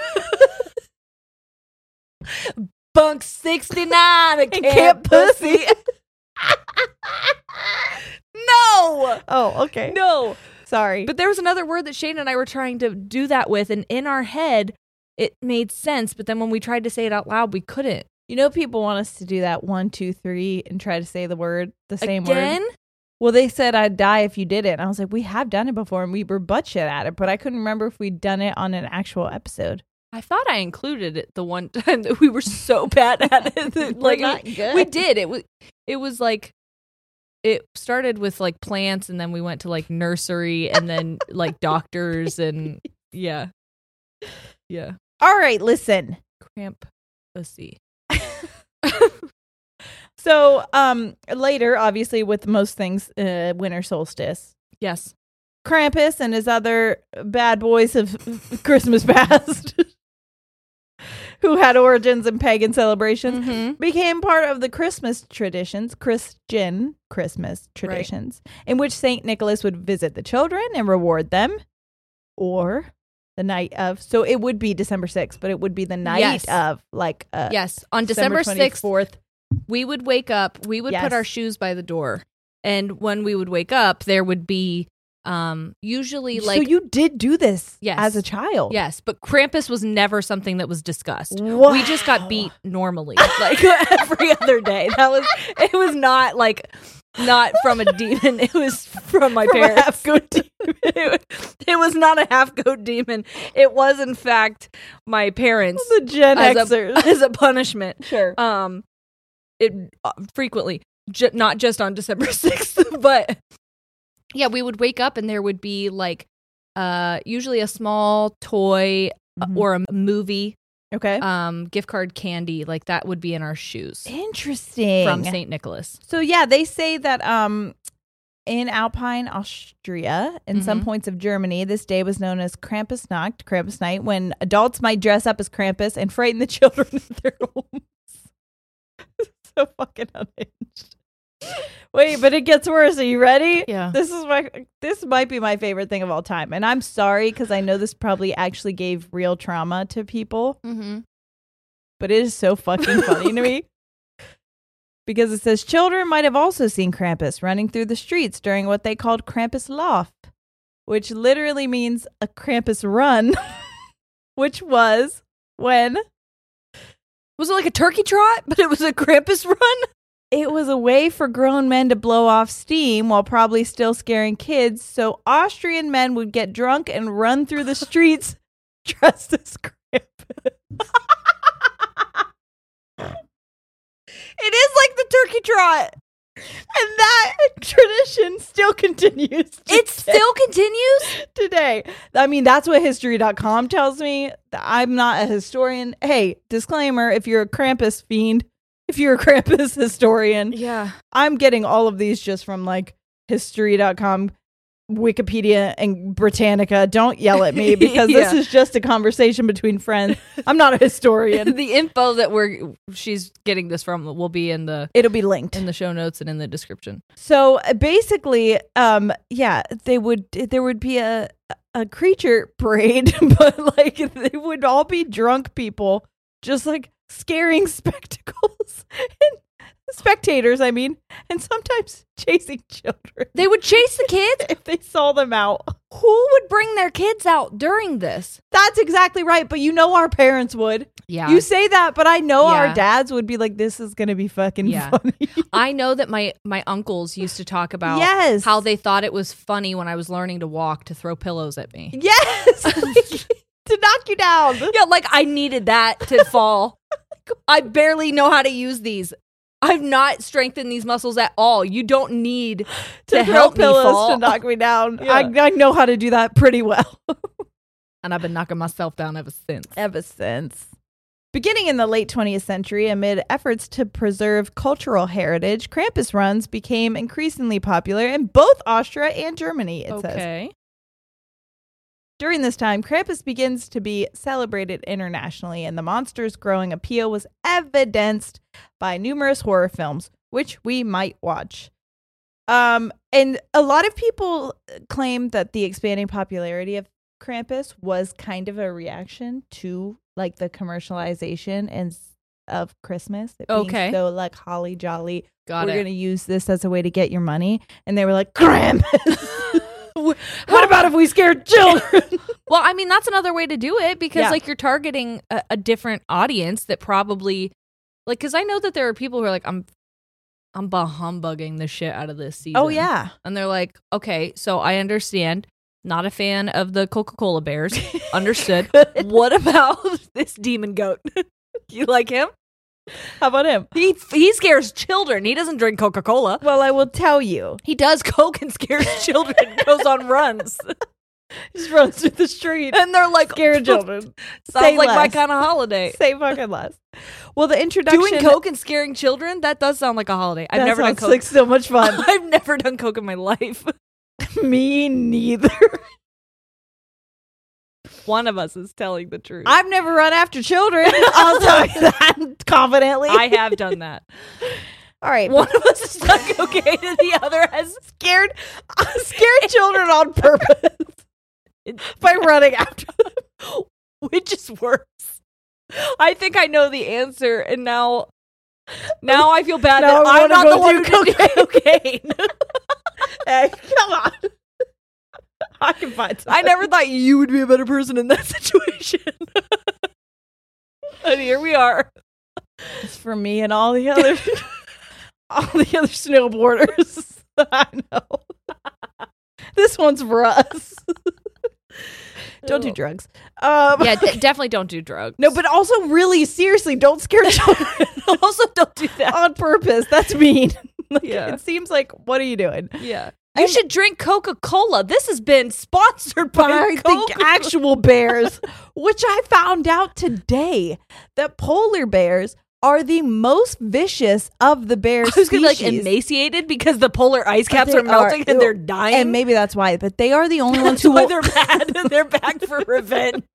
B: Bunk sixty-nine at
A: And
B: Camp,
A: Camp
B: Pussy.
A: Pussy.
B: No.
A: Oh, okay.
B: No.
A: Sorry.
B: But there was another word that Shane and I were trying to do that with, and in our head, it made sense. But then when we tried to say it out loud, we couldn't.
A: You know, people want us to do that one, two, three, and try to say the word, the same
B: Again?
A: word. Well, they said I'd die if you did it. And I was like, we have done it before, and we were butt shit at it, but I couldn't remember if we'd done it on an actual episode.
B: I thought I included it the one time that we were so bad at it. That, like
A: not
B: we,
A: good.
B: we did. It was it was like it started with like plants, and then we went to like nursery, and then like doctors, and yeah, yeah.
A: All right, listen.
B: Cramp pussy.
A: So, um, later, obviously, with most things, uh, winter solstice,
B: Yes.
A: Krampus and his other bad boys of Christmas past, who had origins in pagan celebrations,
B: Mm-hmm.
A: became part of the Christmas traditions, Christian Christmas traditions, in which Saint Nicholas would visit the children and reward them, or the night of. So it would be December sixth, but it would be the night
B: Yes.
A: of, like, uh,
B: Yes. On December sixth,
A: twenty-fourth.
B: we would wake up. We would
A: Yes.
B: put our shoes by the door, and when we would wake up, there would be Um, usually,
A: So
B: like,
A: you did do this
B: Yes.
A: as a child?
B: yes, but Krampus was never something that was discussed.
A: Wow.
B: We just got beat normally, like every other day. That was, it was not like, not from a demon. It was from my
A: From a
B: parents.
A: half-goat demon.
B: it, it was not a half goat demon. It was, in fact, my parents
A: The Gen
B: as
A: Xers.
B: a, as a punishment.
A: Sure.
B: Um, it uh, frequently, ju- not just on December sixth, but yeah, we would wake up and there would be like, uh, usually a small toy uh,
A: Mhm.
B: or a movie,
A: Okay.
B: um, gift card, candy, like that would be in our shoes
A: Interesting.
B: from Saint Nicholas.
A: So yeah, they say that um in Alpine, Austria, in some
B: Mhm.
A: points of Germany, this day was known as Krampusnacht, Krampus night, when adults might dress up as Krampus and frighten the children at their homes. So fucking unhinged. Wait, but it gets worse. Are you ready?
B: Yeah.
A: This is my this might be my favorite thing of all time. And I'm sorry because I know this probably actually gave real trauma to people,
B: Mm-hmm.
A: but it is so fucking funny to me. Because it says children might have also seen Krampus running through the streets during what they called Krampuslauf, which literally means a Krampus run, which was when
B: Was it like a turkey trot, but it was a Krampus run?
A: it was a way for grown men to blow off steam while probably still scaring kids. So Austrian men would get drunk and run through the streets dressed as Krampus. It is like the turkey trot. And that tradition still continues
B: It
A: today-
B: still continues?
A: today. I mean, that's what history dot com tells me. I'm not a historian. Hey, disclaimer, if you're a Krampus fiend, if you're a Krampus historian,
B: Yeah.
A: I'm getting all of these just from like history dot com, Wikipedia, and Britannica. Don't yell at me because this
B: Yeah.
A: is just a conversation between friends. I'm not a historian.
B: The info that we're she's getting this from will be in the
A: It'll be linked.
B: in the show notes and in the description.
A: So uh, basically, um, yeah, they would there would be a a creature parade, but like they would all be drunk people, just like scaring spectacles and spectators. I mean, and sometimes chasing children
B: They would chase the kids?
A: if they saw them out.
B: Who would bring their kids out during this?
A: That's exactly right. But you know, our parents would.
B: Yeah.
A: You say that, but I know
B: Yeah.
A: our dads would be like, "This is gonna be fucking
B: Yeah.
A: funny."
B: I know that my my uncles used to talk about
A: Yes.
B: how they thought it was funny when I was learning to walk to throw pillows at me.
A: Yes, to knock you down.
B: Yeah, like I needed that to fall. I barely know how to use these. I've not strengthened these muscles at all. You don't need to,
A: to throw
B: help me
A: pillows
B: fall.
A: to knock me down.
B: Yeah.
A: I, I know how to do that pretty well.
B: And I've been knocking myself down ever since.
A: Ever since. Beginning in the late twentieth century, amid efforts to preserve cultural heritage, Krampus runs became increasingly popular in both Austria and Germany, it says.
B: Okay.
A: During this time, Krampus begins to be celebrated internationally, and the monster's growing appeal was evidenced by numerous horror films, which we might watch. Um, and a lot of people claim that the expanding popularity of Krampus was kind of a reaction to like the commercialization and of Christmas. It being
B: Okay.
A: so like holly jolly.
B: Got
A: We're
B: it.
A: gonna use this as a way to get your money, and they were like, Krampus.
B: How-
A: What about if we scared children?
B: Well, I mean, that's another way to do it because,
A: Yeah.
B: like, you're targeting a, a different audience that probably, like, because I know that there are people who are like, I'm, I'm bah humbugging the shit out of this season.
A: Oh yeah.
B: and they're like, okay, so I understand. Not a fan of the Coca-Cola Bears. Understood. What about this demon goat? You like him?
A: How about him?
B: He he scares children. He doesn't drink Coca-Cola.
A: Well, I will tell you.
B: He does coke and scares children. Goes on runs,
A: Just runs through the street.
B: and they're like,
A: Scare children.
B: Sounds
A: Say
B: like my
A: less.
B: kind of holiday.
A: Say fucking less. Well, the introduction.
B: Doing coke and scaring children, that does sound like a holiday. I've
A: that
B: never done
A: sounds
B: coke.
A: like so much fun.
B: I've never done coke in my life.
A: Me neither.
B: One of us is telling the truth.
A: I've never run after children. I'll tell you that confidently.
B: I have done that.
A: All right.
B: One of us has done cocaine and the other has
A: scared, scared children on purpose by running after them.
B: which is worse. I think I know the answer, and now, now I feel bad
A: Now
B: that
A: I
B: I'm
A: wanna
B: not
A: go
B: the one
A: do
B: who did cocaine.
A: Hey, come on. I can find some.
B: I never thought you would be a better person in that situation. And here we are.
A: It's for me and all the other all the other snowboarders that I know. This one's for us. Don't do drugs. Um,
B: Yeah, d- definitely don't do drugs.
A: No, but also really seriously, don't scare children.
B: also don't do that.
A: On purpose. That's mean. Like,
B: Yeah.
A: It seems like, what are you doing?
B: Yeah. You should drink Coca-Cola. This has been sponsored by
A: By
B: Coca.
A: the actual bears, which I found out today that polar bears are the most vicious of the bear
B: I was going to be like
A: species.
B: emaciated because the polar ice caps
A: They
B: are melting
A: are.
B: and they're dying.
A: And maybe that's why, but they are the only ones
B: That's
A: who
B: why
A: will,
B: they're mad and they're back for revenge.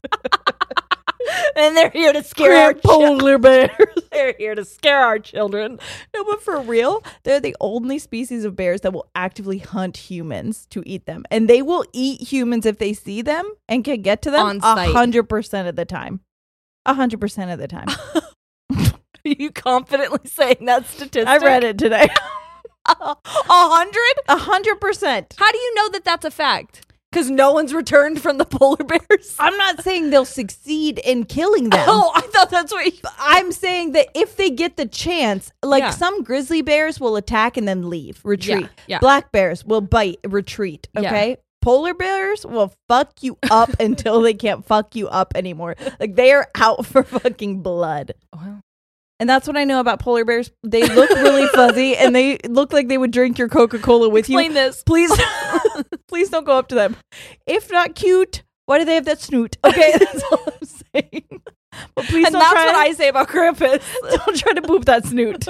B: And they're here to scare our
A: Crap polar bears.
B: They're here to scare our children.
A: No, but for real, they're the only species of bears that will actively hunt humans to eat them. And they will eat humans if they see them and can get to them
B: On
A: a
B: sight.
A: hundred percent of the time. A hundred percent of the time.
B: Are you confidently saying that statistic?
A: I read it today.
B: A hundred?
A: A hundred percent.
B: How do you know that that's a fact? Because no one's returned from the polar bears.
A: I'm not saying they'll succeed in killing them.
B: Oh, I thought that's what you...
A: I'm saying that if they get the chance, like
B: Yeah.
A: some grizzly bears will attack and then leave, retreat.
B: Yeah, yeah.
A: Black bears will bite, retreat. Okay. Polar bears will fuck you up until they can't fuck you up anymore. Like they are out for fucking blood.
B: Wow.
A: And that's what I know about polar bears. They look really fuzzy and they look like they would drink your Coca-Cola with
B: Explain
A: you.
B: this.
A: Please, please don't go up to them. If not cute, why do they have that snoot? Okay, that's all I'm saying. But please
B: And
A: don't
B: that's
A: try
B: what I say about Krampus.
A: don't try to boop that snoot.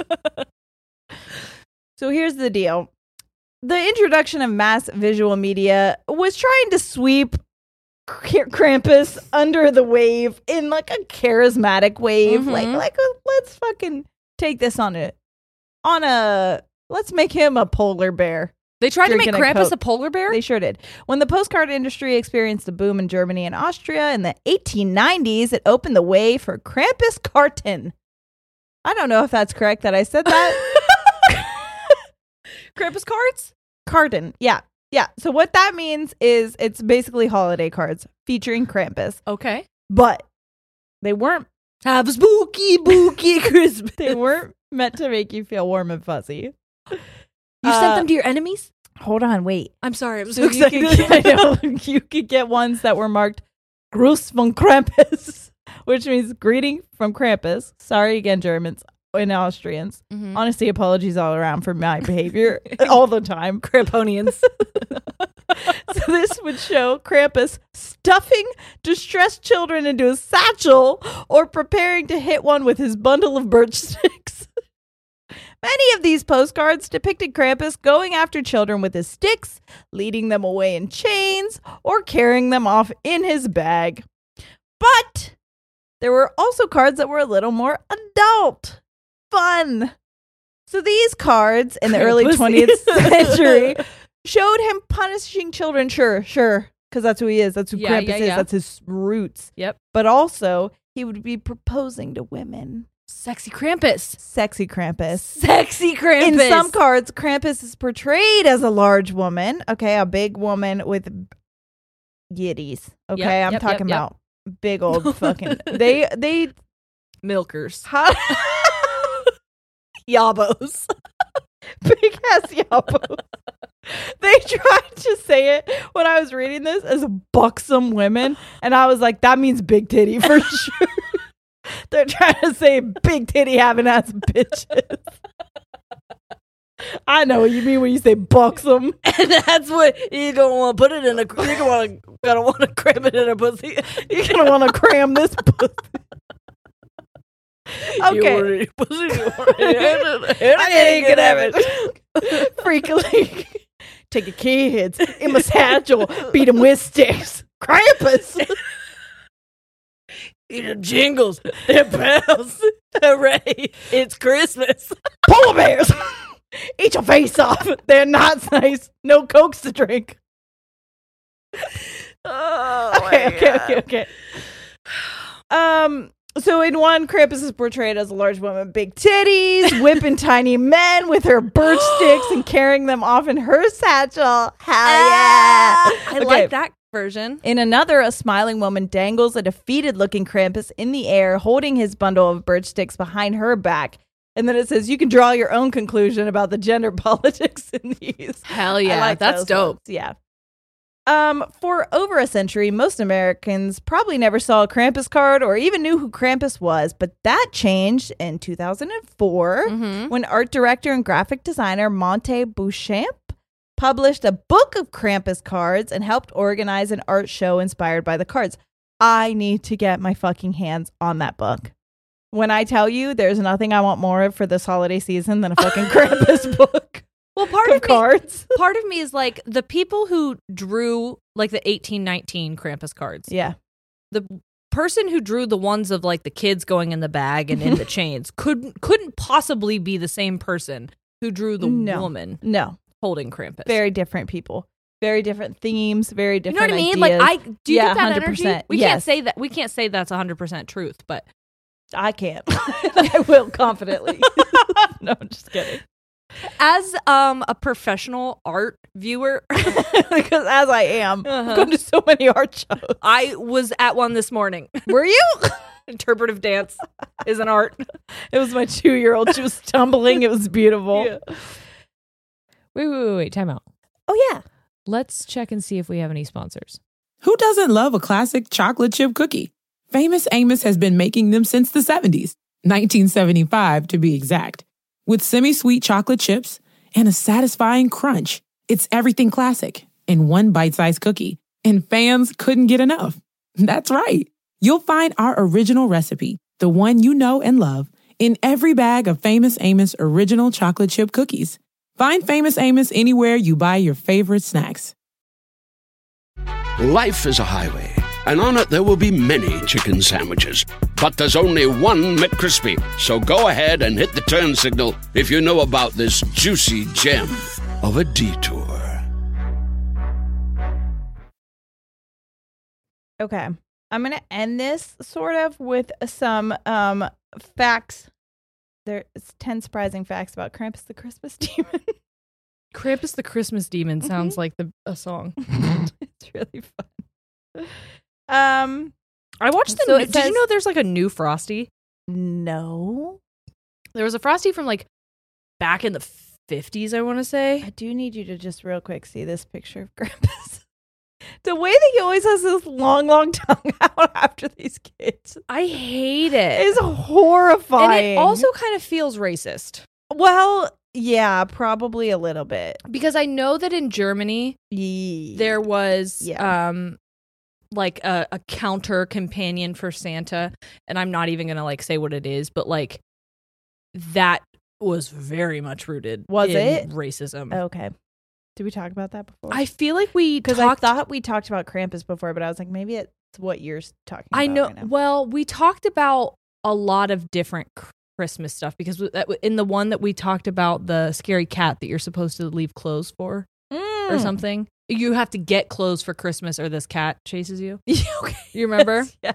A: So here's the deal. The introduction of mass visual media was trying to sweep K- Krampus under the wave in like a charismatic wave.
B: Mhm.
A: Like, like uh, let's fucking take this on a, on a, let's make him a polar bear.
B: They tried to make
A: Drinking a
B: Krampus
A: Coke.
B: a polar bear?
A: They sure did. When the postcard industry experienced a boom in Germany and Austria in the eighteen nineties, it opened the way for Krampus Karten. I don't know if that's correct that I said that.
B: Krampus cards?
A: Karten, yeah. Yeah. So what that means is it's basically holiday cards featuring Krampus,
B: Okay.
A: but they weren't
B: Have a spooky, booky Christmas.
A: they weren't meant to make you feel warm and fuzzy.
B: You
A: Uh,
B: sent them to your enemies?
A: Hold on, wait.
B: I'm sorry. I'm so,
A: So you
B: excited.
A: could, get, I know, you could get ones that were marked Gruß von Krampus, which means greeting from Krampus. Sorry again, Germans and Austrians.
B: Mhm.
A: Honestly, apologies all around for my behavior all the time.
B: Kramponians.
A: So this would show Krampus stuffing distressed children into a satchel or preparing to hit one with his bundle of birch sticks. Many of these postcards depicted Krampus going after children with his sticks, leading them away in chains, or carrying them off in his bag. But there were also cards that were a little more adult. Fun. So these cards in the early
B: Krampus.
A: twentieth century showed him punishing children. Sure, sure. Because that's who he is. That's who
B: Yeah,
A: Krampus
B: yeah,
A: is.
B: yeah.
A: That's his roots.
B: Yep.
A: But also, he would be proposing to women.
B: Sexy Krampus.
A: Sexy Krampus.
B: Sexy Krampus.
A: In some cards, Krampus is portrayed as a large woman. Okay, a big woman with yitties. Okay,
B: Yep,
A: I'm
B: yep,
A: talking
B: yep, yep.
A: about big old fucking. They they
B: Milkers.
A: how,
B: Yabos.
A: big ass yabos. They tried to say it when I was reading this as buxom women, and I was like, that means big titty for sure. They're trying to say big titty having ass bitches. I know what you mean when you say buxom.
B: And that's what you don't want to put it in a. You don't want to. Gotta want to cram it in a pussy.
A: You're gonna want to cram this pussy.
B: You
A: Okay.
B: want it, pussy, you want it.
A: I ain't gonna have it. Freakily. Take your kids in my satchel, beat them with sticks. Krampus.
B: Eat them jingles. They're bells. Hooray. It's Christmas.
A: Polar bears. Eat your face off. They're not nice. No Cokes to drink.
B: Oh,
A: Okay,
B: my
A: okay,
B: God.
A: okay, okay. Um, So in one, Krampus is portrayed as a large woman with big titties, whipping tiny men with her birch sticks and carrying them off in her satchel. Hell yeah.
B: I
A: Okay.
B: like that version.
A: In another, a smiling woman dangles a defeated-looking Krampus in the air, holding his bundle of birch sticks behind her back. And then it says, you can draw your own conclusion about the gender politics in these.
B: Hell
A: I
B: yeah.
A: like
B: That's
A: those
B: dope.
A: ones. Yeah. Um, for over a century, most Americans probably never saw a Krampus card or even knew who Krampus was, but that changed in two thousand four
B: Mhm.
A: when art director and graphic designer Monte Beauchamp published a book of Krampus cards and helped organize an art show inspired by the cards. I need to get my fucking hands on that book. When I tell you there's nothing I want more of for this holiday season than a fucking Krampus book.
B: Well, part
A: of
B: of me,
A: cards.
B: part of me is like the people who drew like the eighteen nineteen Krampus cards.
A: Yeah.
B: The person who drew the ones of like the kids going in the bag and in the chains couldn't couldn't possibly be the same person who drew the
A: No.
B: woman
A: No.
B: holding Krampus.
A: Very different people. Very different themes. Very
B: you
A: different
B: know what I mean?
A: ideas.
B: Like, I do you
A: Yeah,
B: get that
A: one hundred
B: energy?
A: percent.
B: We
A: Yes.
B: can't say that. We can't say that's one hundred percent truth, but
A: I can't. I will confidently. No, I'm just kidding.
B: as um a professional art viewer,
A: Because as I am,
B: Uh-huh.
A: I've gone to so many art shows.
B: I was at one this morning.
A: Were you?
B: Interpretive dance is an art.
A: It was my two-year-old. She was tumbling. It was beautiful.
B: Yeah.
E: Wait, wait, wait, wait. Time out.
A: Oh, yeah.
E: Let's check and see if we have any sponsors.
D: Who doesn't love a classic chocolate chip cookie? Famous Amos has been making them since the seventies, nineteen seventy-five to be exact. With semi-sweet chocolate chips and a satisfying crunch, it's everything classic in one bite-sized cookie. And fans couldn't get enough. That's right. You'll find our original recipe, the one you know and love, in every bag of Famous Amos original chocolate chip cookies. Find Famous Amos anywhere you buy your favorite snacks.
C: Life is a highway, and on it there will be many chicken sandwiches. But there's only one McCrispy. So go ahead and hit the turn signal if you know about this juicy gem of a detour.
A: Okay. I'm going to end this sort of with some um, facts. There's ten surprising facts about Krampus the Christmas demon.
B: Krampus the Christmas Demon sounds like the a song.
A: It's really fun. Um,
B: I watched the.
A: So
B: new-
A: it
B: did
A: says-
B: you know there's like a new Frosty?
A: no.
B: There was a Frosty from like back in the fifties, I want to say.
A: I do need you to just real quick see this picture of Krampus. The way that he always has this long, long tongue out after these kids
B: I hate it.
A: is horrifying.
B: And it also kind of feels racist.
A: well, yeah, probably a little bit.
B: Because I know that in Germany
A: Ye-
B: there was
A: Yeah.
B: um like a, a counter companion for Santa, and I'm not even gonna like say what it is, but like that was very much rooted
A: Was
B: in
A: it?
B: racism.
A: Okay. Did we talk about that before?
B: I feel like we
A: Because I
B: talked
A: thought we talked about Krampus before, but I was like, maybe it's what you're talking about.
B: I know.
A: right now.
B: Well, we talked about a lot of different cr- Christmas stuff because we- that- in the one that we talked about the scary cat that you're supposed to leave clothes for or
A: Mm.
B: something. You have to get clothes for Christmas or this cat chases you.
A: Okay.
B: You remember?
A: Yes.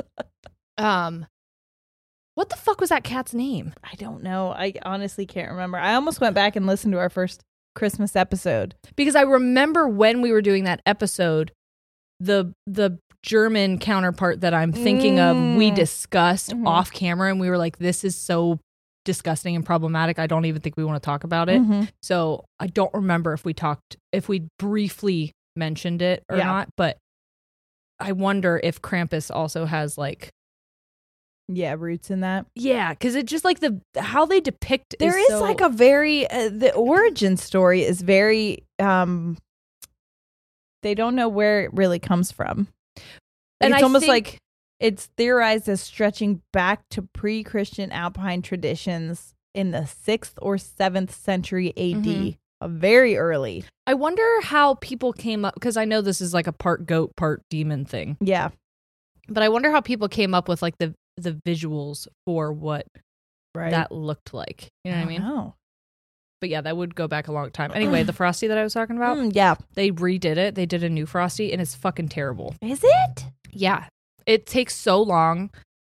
B: Um, what the fuck was that cat's name?
A: I don't know. I honestly can't remember. I almost went back and listened to our first Christmas episode.
B: Because I remember when we were doing that episode, the the German counterpart that I'm thinking of, we
A: Mm.
B: discussed
A: Mhm.
B: off camera, and we were like, "This is so disgusting and problematic. I don't even think we want to talk about it."
A: Mhm.
B: So I don't remember if we talked, if we briefly mentioned it or
A: Yeah.
B: not. But I wonder if Krampus also has like,
A: Yeah, roots in that.
B: yeah, because it just like the how they depict.
A: There
B: is
A: is
B: so-
A: like a very uh, the origin story is very um they don't know where it really comes from.
B: And
A: It's
B: I
A: almost
B: think-
A: like it's theorized as stretching back to pre-Christian Alpine traditions in the sixth or seventh century A D,
B: Mhm.
A: uh, very early.
B: I wonder how people came up, because I know this is like a part goat, part demon thing.
A: Yeah,
B: But I wonder how people came up with like the the visuals for what
A: right.
B: that looked like. You know what I mean?
A: Oh,
B: But yeah, that would go back a long time. Anyway, the Frosty that I was talking about,
A: Mm, yeah.
B: they redid it. They did a new Frosty, and it's fucking terrible.
A: Is it?
B: Yeah. It takes so long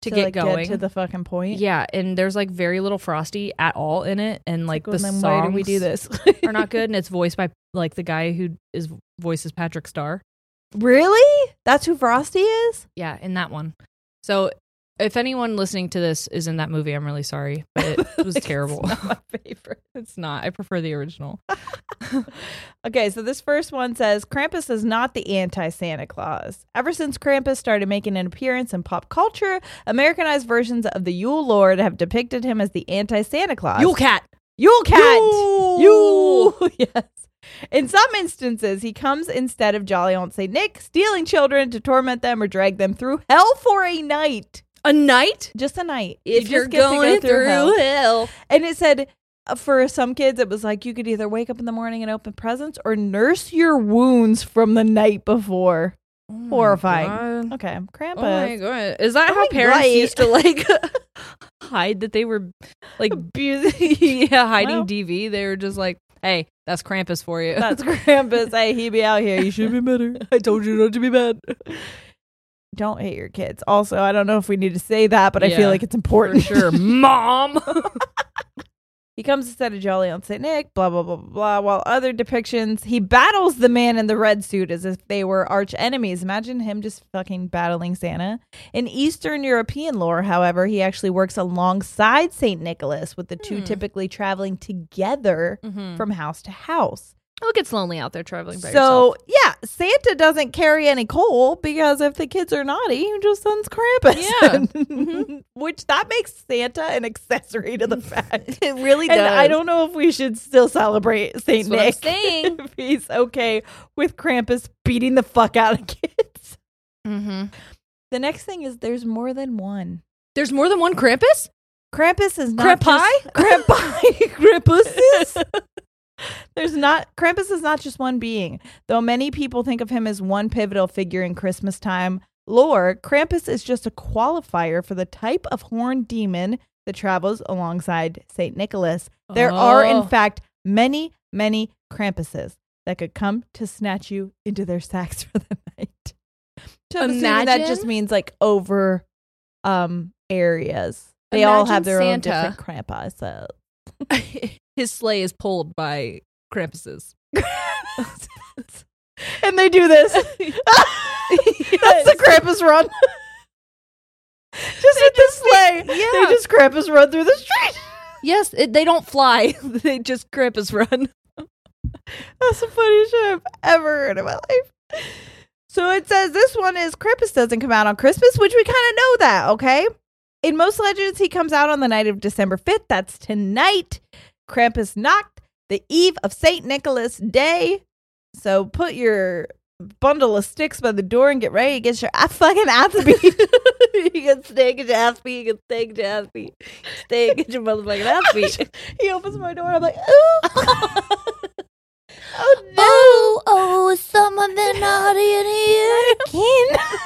E: to,
A: To,
E: get
A: like,
E: going.
A: to the fucking point.
E: Yeah, and there's like very little Frosty at all in it, and like,
A: Like,
E: the
A: well, then
E: songs
A: why do we do this?
E: are not good, and it's voiced by like the guy who is voices Patrick Starr.
A: Really? That's who Frosty is?
E: Yeah, in that one. So if anyone listening to this is in that movie, I'm really sorry, but it was terrible.
A: It's not my favorite.
E: It's not. I prefer the original.
A: Okay, so this first one says Krampus is not the anti-Santa Claus. Ever since Krampus started making an appearance in pop culture, Americanized versions of the Yule Lord have depicted him as the anti-Santa Claus.
E: Yule Cat.
A: Yule Cat.
E: Yule.
A: Yule. Yes. In some instances, he comes instead of jolly old Saint Nick, stealing children to torment them or drag them through hell for a night.
E: A night?
A: Just a night.
E: If
A: You
E: you're
A: just get to go
E: going through
A: hell.
E: hell.
A: And it said uh, for some kids, it was like you could either wake up in the morning and open presents or nurse your wounds from the night before.
E: Oh
A: Horrifying.
E: God.
A: Okay, Krampus.
E: Oh my god. Is that
A: Oh
E: how
A: my
E: parents
A: God.
E: used to like hide that they were like abusing yeah, hiding
A: Well.
E: D V? They were just like, hey, that's Krampus for you.
A: That's Krampus. Hey, he be out here. You should be better.
E: I told you not to be bad.
A: Don't hate your kids. Also, I don't know if we need to say that, but I
E: Yeah,
A: feel like it's
E: For
A: important.
E: sure. Mom.
A: He comes instead of jolly on Saint Nick, blah, blah, blah, blah, blah. While other depictions, he battles the man in the red suit as if they were arch enemies. Imagine him just fucking battling Santa. In Eastern European lore, however, he actually works alongside Saint Nicholas, with the two
E: Hmm.
A: typically traveling together
E: Mhm.
A: from house to house.
E: Oh, it gets lonely out there traveling by
A: So,
E: yourself.
A: yeah, Santa doesn't carry any coal because if the kids are naughty, he just sends Krampus.
E: Yeah.
A: in. Which that makes Santa an accessory to the fact.
E: It really
A: And
E: does.
A: I don't know if we should still celebrate Saint
E: That's what I'm
A: Nick
E: saying.
A: if he's okay with Krampus beating the fuck out of kids.
E: Mm-hmm.
A: The next thing is there's more than one.
E: There's more than one Krampus?
A: Krampus is not
E: Krampi?
A: just Krampi. Krampuses. There's not Krampus is not just one being. Though many people think of him as one pivotal figure in Christmas time lore, Krampus is just a qualifier for the type of horned demon that travels alongside Saint Nicholas. There are,
E: Oh.
A: in fact, many, many Krampuses that could come to snatch you into their sacks for the night. So I'm assuming that
E: Imagine-
A: just means like over um areas. They all
E: Imagine
A: have their
E: Santa.
A: own different Krampuses.
E: His sleigh is pulled by Krampuses.
A: And they do this. That's the Krampus run. Just with this sleigh.
E: yeah.
A: They just Krampus run through the street.
E: Yes, it, they don't fly. They just Krampus run.
A: That's the funniest shit I've ever heard in my life. So it says this one is Krampus doesn't come out on Christmas, which we kind of know that, okay? In most legends, he comes out on the night of December fifth. That's tonight. Krampus knocked the eve of Saint Nicholas Day. So put your bundle of sticks by the door and get ready to get your uh, fucking ass beat.
E: You can stay, get your ass beat. You can stay, get your ass beat. Stay, get your motherfucking ass beat.
A: He opens my door. I'm like, ooh. Oh, no.
B: Oh, oh, is someone been naughty in here?
A: Ken.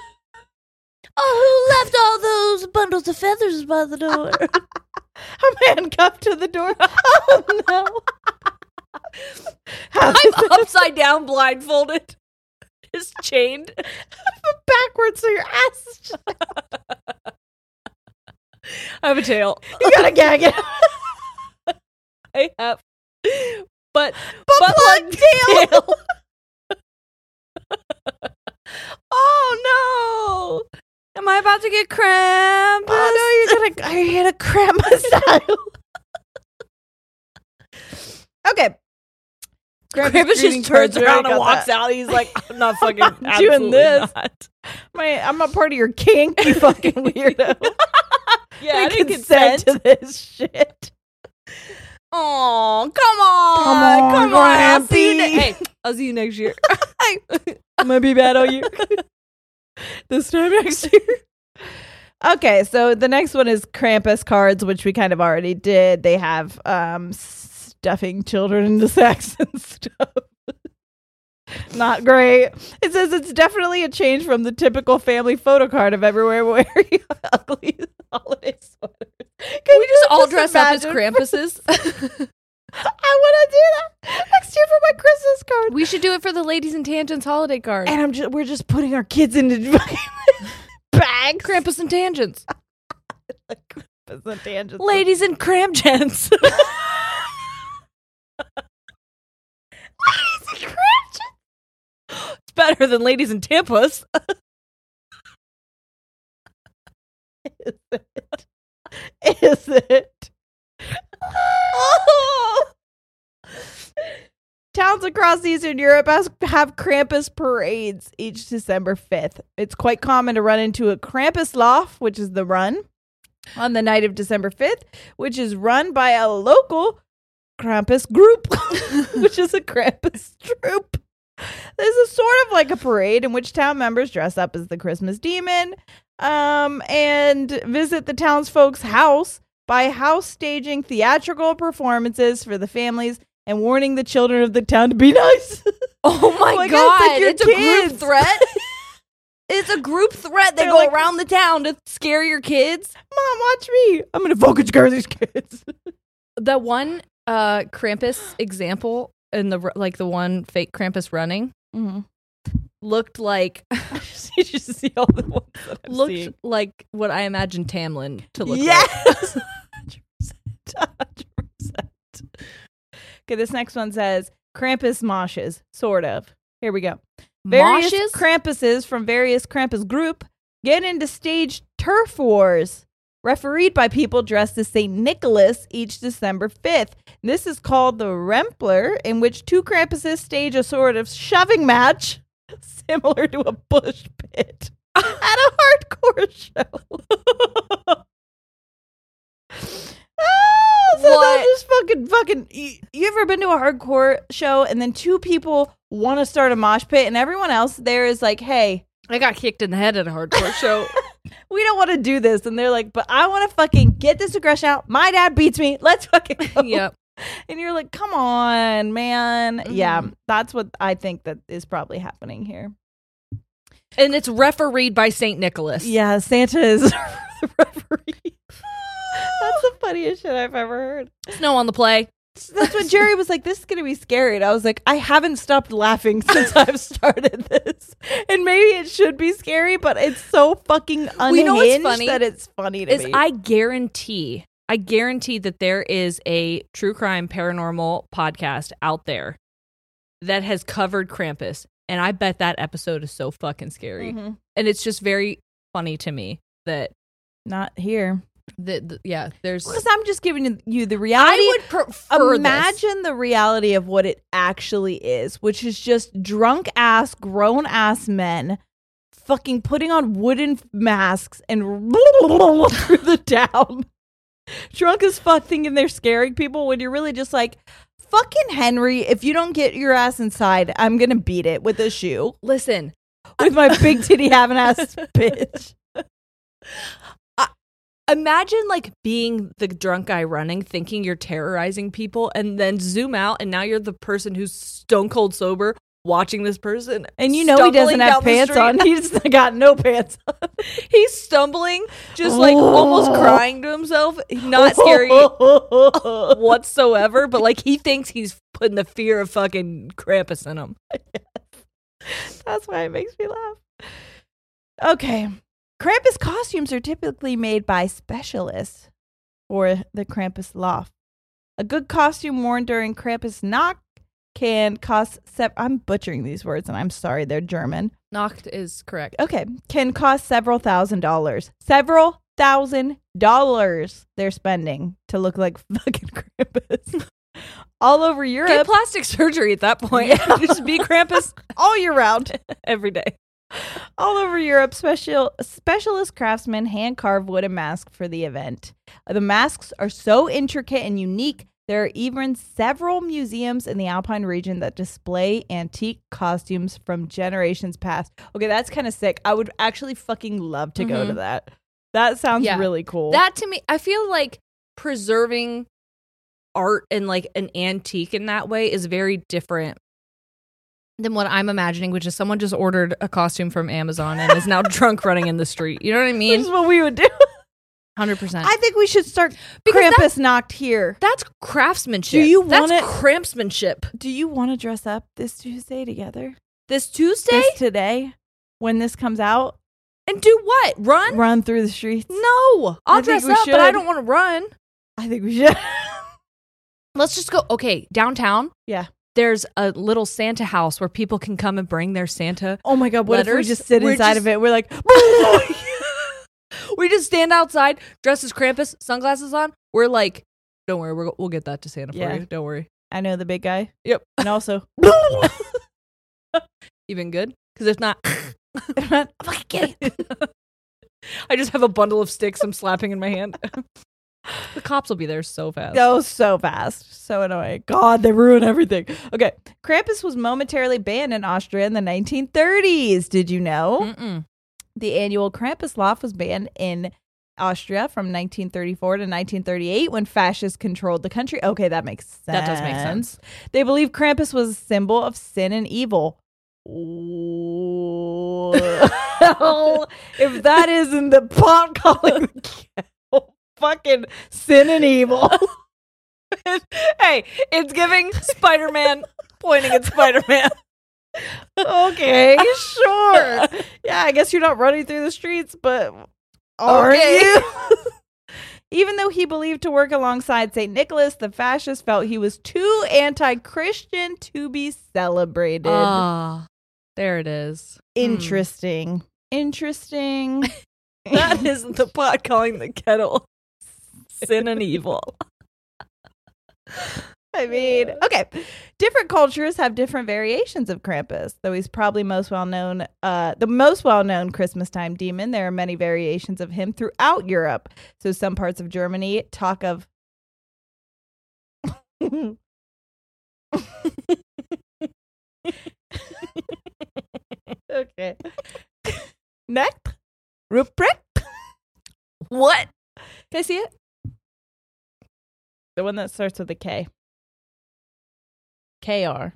B: Oh, who left all those bundles of feathers by the door?
A: I'm handcuffed to the door. Oh, no. How
E: I'm upside down, blindfolded, just chained.
A: backwards so your ass is just,
E: I have a tail.
A: you gotta gag it.
E: I have, but
A: But plug tail.
E: tail. Oh no! Am I about to get cramp?
A: Oh no, you're gonna are you gonna cramp my style? Okay.
E: Krampus just turns around and walks out. He's like, I'm not fucking
A: I'm not
E: absolutely
A: doing this.
E: not.
A: My, I'm not part of your kink, you fucking weirdo.
E: Yeah, I
A: I
E: didn't
A: consent
E: consent.
A: to this shit.
E: Oh, come on.
A: Come on,
E: Come on. I'll see you ne-
A: Grampy.
E: hey, I'll see you next year.
A: I'm gonna be bad all year. This time next year. Okay, so the next one is Krampus cards, which we kind of already did. They have um stuffing children into sacks and stuff. Not great. It says it's definitely a change from the typical family photo card of everywhere wearing ugly holiday sweaters. Can
E: we
A: you
E: just all dress up as
A: imagine-
E: Krampuses.
A: I want to do that next year for my Christmas card.
E: We should do it for the Ladies and Tangents holiday card.
A: And I'm just we're just putting our kids into fucking bags X.
E: Krampus and tangents.
A: Krampus and tangents.
E: Ladies and cramgents.
A: Ladies and cramgents.
E: It's better than ladies and tampons.
A: Is it? Is it? Oh. Towns across Eastern Europe has, have Krampus parades each December fifth. It's quite common to run into a Krampuslauf, which is the run, on the night of December fifth, which is run by a local Krampus group, which is a Krampus troop. This is sort of like a parade in which town members dress up as the Christmas demon um, and visit the townsfolk's house by house staging theatrical performances for the families and warning the children of the town to be nice.
E: Oh my
A: Like,
E: god,
A: it's like your
E: it's a group
A: kids.
E: threat. It's a group threat. They
A: They're
E: go
A: like-
E: around the town to scare your kids.
A: Mom, watch me. I'm going to fucking scare these kids.
E: The one uh, Krampus example in the r- like the one fake Krampus running
A: Mm-hmm.
E: looked like
A: You should see all the ones that I'm
E: looked
A: seeing.
E: like what I imagined Tamlin to look like.
A: Yes. one hundred percent. one hundred percent. Okay, this next one says Krampus moshes, sort of. Here we go. Various
E: Moshes?
A: Krampuses from various Krampus group get into staged turf wars, refereed by people dressed as Saint Nicholas each December fifth. This is called the Rempler, in which two Krampuses stage a sort of shoving match similar to a bush pit at a hardcore show. Oh, so
E: What?
A: they're just fucking fucking. You, you ever been to a hardcore show and then two people want to start a mosh pit and everyone else there is like, hey,
E: I got kicked in the head at a hardcore show.
A: we don't want to do this, and they're like, but I want to fucking get this aggression out. My dad beats me. Let's fucking go.
E: Yep.
A: And you're like, come on, man.
E: Mhm.
A: Yeah, that's what I think that is probably happening here.
E: And it's refereed by Saint Nicholas.
A: Yeah, Santa is the referee. That's the funniest shit I've ever heard.
E: Snow on the play.
A: That's when Jerry was like, this is going to be scary. And I was like, I haven't stopped laughing since I've started this. And maybe it should be scary, but it's so fucking unhinged
E: Well, you know what's funny?
A: that it's funny to
E: Is
A: me.
E: I guarantee, I guarantee that there is a true crime paranormal podcast out there that has covered Krampus. And I bet that episode is so fucking scary.
A: Mhm.
E: And it's just very funny to me that,
A: Not here.
E: that that- yeah, there's.
A: Because I'm just giving you the reality.
E: I would prefer
A: Imagine the reality of what it actually is, which is just drunk ass, grown ass men fucking putting on wooden masks and through the town. Drunk as fuck, thinking they're scaring people when you're really just like, fucking Henry, if you don't get your ass inside, I'm going to beat it with a shoe.
E: this. Listen,
A: With my big titty having ass bitch.
E: imagine like being the drunk guy running, thinking you're terrorizing people, and then zoom out, and now you're the person who's stone cold sober watching this person.
A: And you know he doesn't
E: stumbling
A: have
E: down the
A: pants
E: street.
A: on. He's got no pants on.
E: He's stumbling, just like almost crying to himself. Not scary whatsoever, but like he thinks he's putting the fear of fucking Krampus in him.
A: That's why it makes me laugh. Okay. Krampus costumes are typically made by specialists for the Krampus loft. A good costume worn during Krampus Nacht can cost, se- I'm butchering these words and I'm sorry, they're German.
E: Nacht is correct.
A: Okay. Can cost several thousand dollars. Several thousand dollars they're spending to look like fucking Krampus. All over
E: Get
A: Europe.
E: plastic surgery at that point.
A: Yeah.
E: Just be Krampus
A: all year round.
E: every day.
A: All over Europe, special specialist craftsmen hand carve wooden masks for the event. The masks are so intricate and unique. There are even several museums in the Alpine region that display antique costumes from generations past. Okay, that's kind of sick. I would actually fucking love to go to
E: Mhm.
A: that. That sounds
E: Yeah.
A: really cool.
E: That to me, I feel like preserving art and like an antique in that way is very different than what I'm imagining, which is someone just ordered a costume from Amazon and is now drunk running in the street. You know what I
A: This
E: mean?
A: is what we would do.
E: one hundred percent.
A: I think we should start
E: Because
A: Krampus Nacht here.
E: That's craftsmanship.
A: Do you
E: That's
A: wanna-
E: crampsmanship.
A: Do you want to dress up this Tuesday together?
E: This Tuesday?
A: This today, when this comes out?
E: And do what? Run?
A: Run through the streets?
E: No. I'll
A: I think
E: dress
A: we
E: up, but I
A: should.
E: don't want to run.
A: I think we should.
E: Let's just go. Okay, downtown.
A: Yeah.
E: There's a little Santa house where people can come and bring their Santa.
A: Oh my God, what if we
E: letters.
A: just sit
E: We're
A: inside
E: just-
A: of it? We're like,
E: We just stand outside, dressed as Krampus, sunglasses on. We're like, don't worry, we're, we'll get that to Santa
A: Yeah.
E: for you. Don't worry.
A: I know the big guy.
E: Yep.
A: And also,
E: Even good? Because if not,
A: fucking get it.
E: I just have a bundle of sticks I'm slapping in my hand. The cops will be there so fast.
A: Go so fast. So annoying. God, they ruin everything. Okay. Krampus was momentarily banned in Austria in the nineteen thirties. Did you know?
E: Mm-mm.
A: The annual Krampuslauf was banned in Austria from nineteen thirty-four to nineteen thirty-eight when fascists controlled the country. Okay, that makes sense.
E: That does make sense.
A: They believe Krampus was a symbol of sin and evil. Ooh. If that isn't the pot calling the kettle fucking sin and evil.
E: Hey, it's giving Spider-Man pointing at Spider-Man.
A: Okay, sure. Yeah, I guess you're not running through the streets, but are
E: Okay.
A: you? Even though he believed to work alongside Saint Nicholas, the fascists felt he was too anti-Christian to be celebrated.
E: Ah, there it is.
A: Interesting. Interesting.
E: That isn't the pot calling the kettle sin and evil.
A: I mean, okay. Different cultures have different variations of Krampus, though he's probably most well known, uh, the most well known Christmas time demon. There are many variations of him throughout Europe. So some parts of Germany talk of. Okay. Next, Ruprecht.
E: What? Can I see it?
A: The one that starts with a K. K R.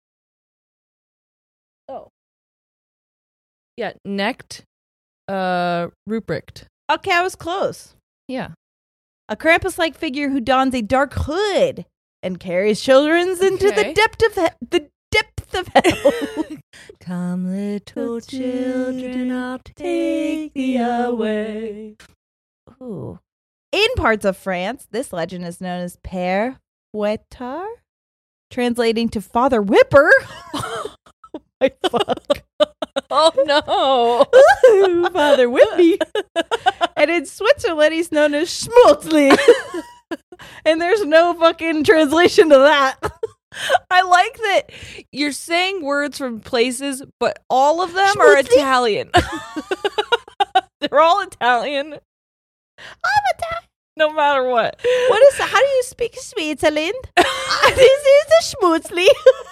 E: Oh. Yeah, Necht, uh, Ruprecht.
A: Okay, I was close.
E: Yeah.
A: A Krampus-like figure who dons a dark hood and carries children into the
E: Okay.
A: depth of he- the depth of hell.
E: Come, little children, I'll take thee away.
A: Ooh. In parts of France, this legend is known as Père Fouettard, translating to Father Whipper. Oh my fuck.
E: Oh no.
A: Ooh, Father Whippy. And in Switzerland, he's known as Schmutzli. And there's no fucking translation to that.
E: I like that you're saying words from places, but all of them are
A: Schmutzy.
E: Italian. They're all Italian.
A: I'm Italian.
E: No matter what.
A: What is, how do you speak Switzerland? This is a Schmutzli.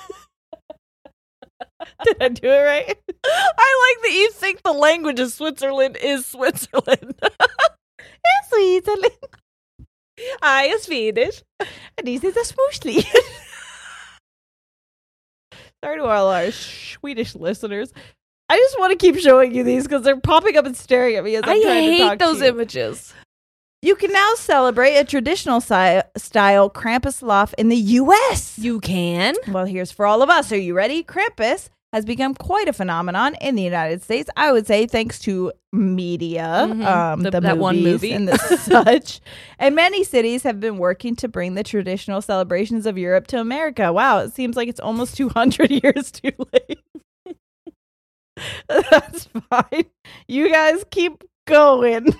A: Did I do it right?
E: I like that you think the language of Switzerland is Switzerland.
A: Switzerland.
E: I is Swedish.
A: And this is a Schmutzli. Sorry to all our Swedish listeners. I just want to keep showing you these because they're popping up and staring at me as I'm
E: I
A: trying to talk
E: hate those
A: to you.
E: images.
A: You can now celebrate a traditional si- style Krampuslauf in the U S.
E: You can.
A: Well, here's for all of us. Are you ready? Krampus has become quite a phenomenon in the United States. I would say thanks to media,
E: Mhm.
A: um,
E: The-
A: the,
E: that one
A: movies
E: movie.
A: and the such. And many cities have been working to bring the traditional celebrations of Europe to America. Wow, it seems like it's almost two hundred years too late. That's fine. You guys keep going.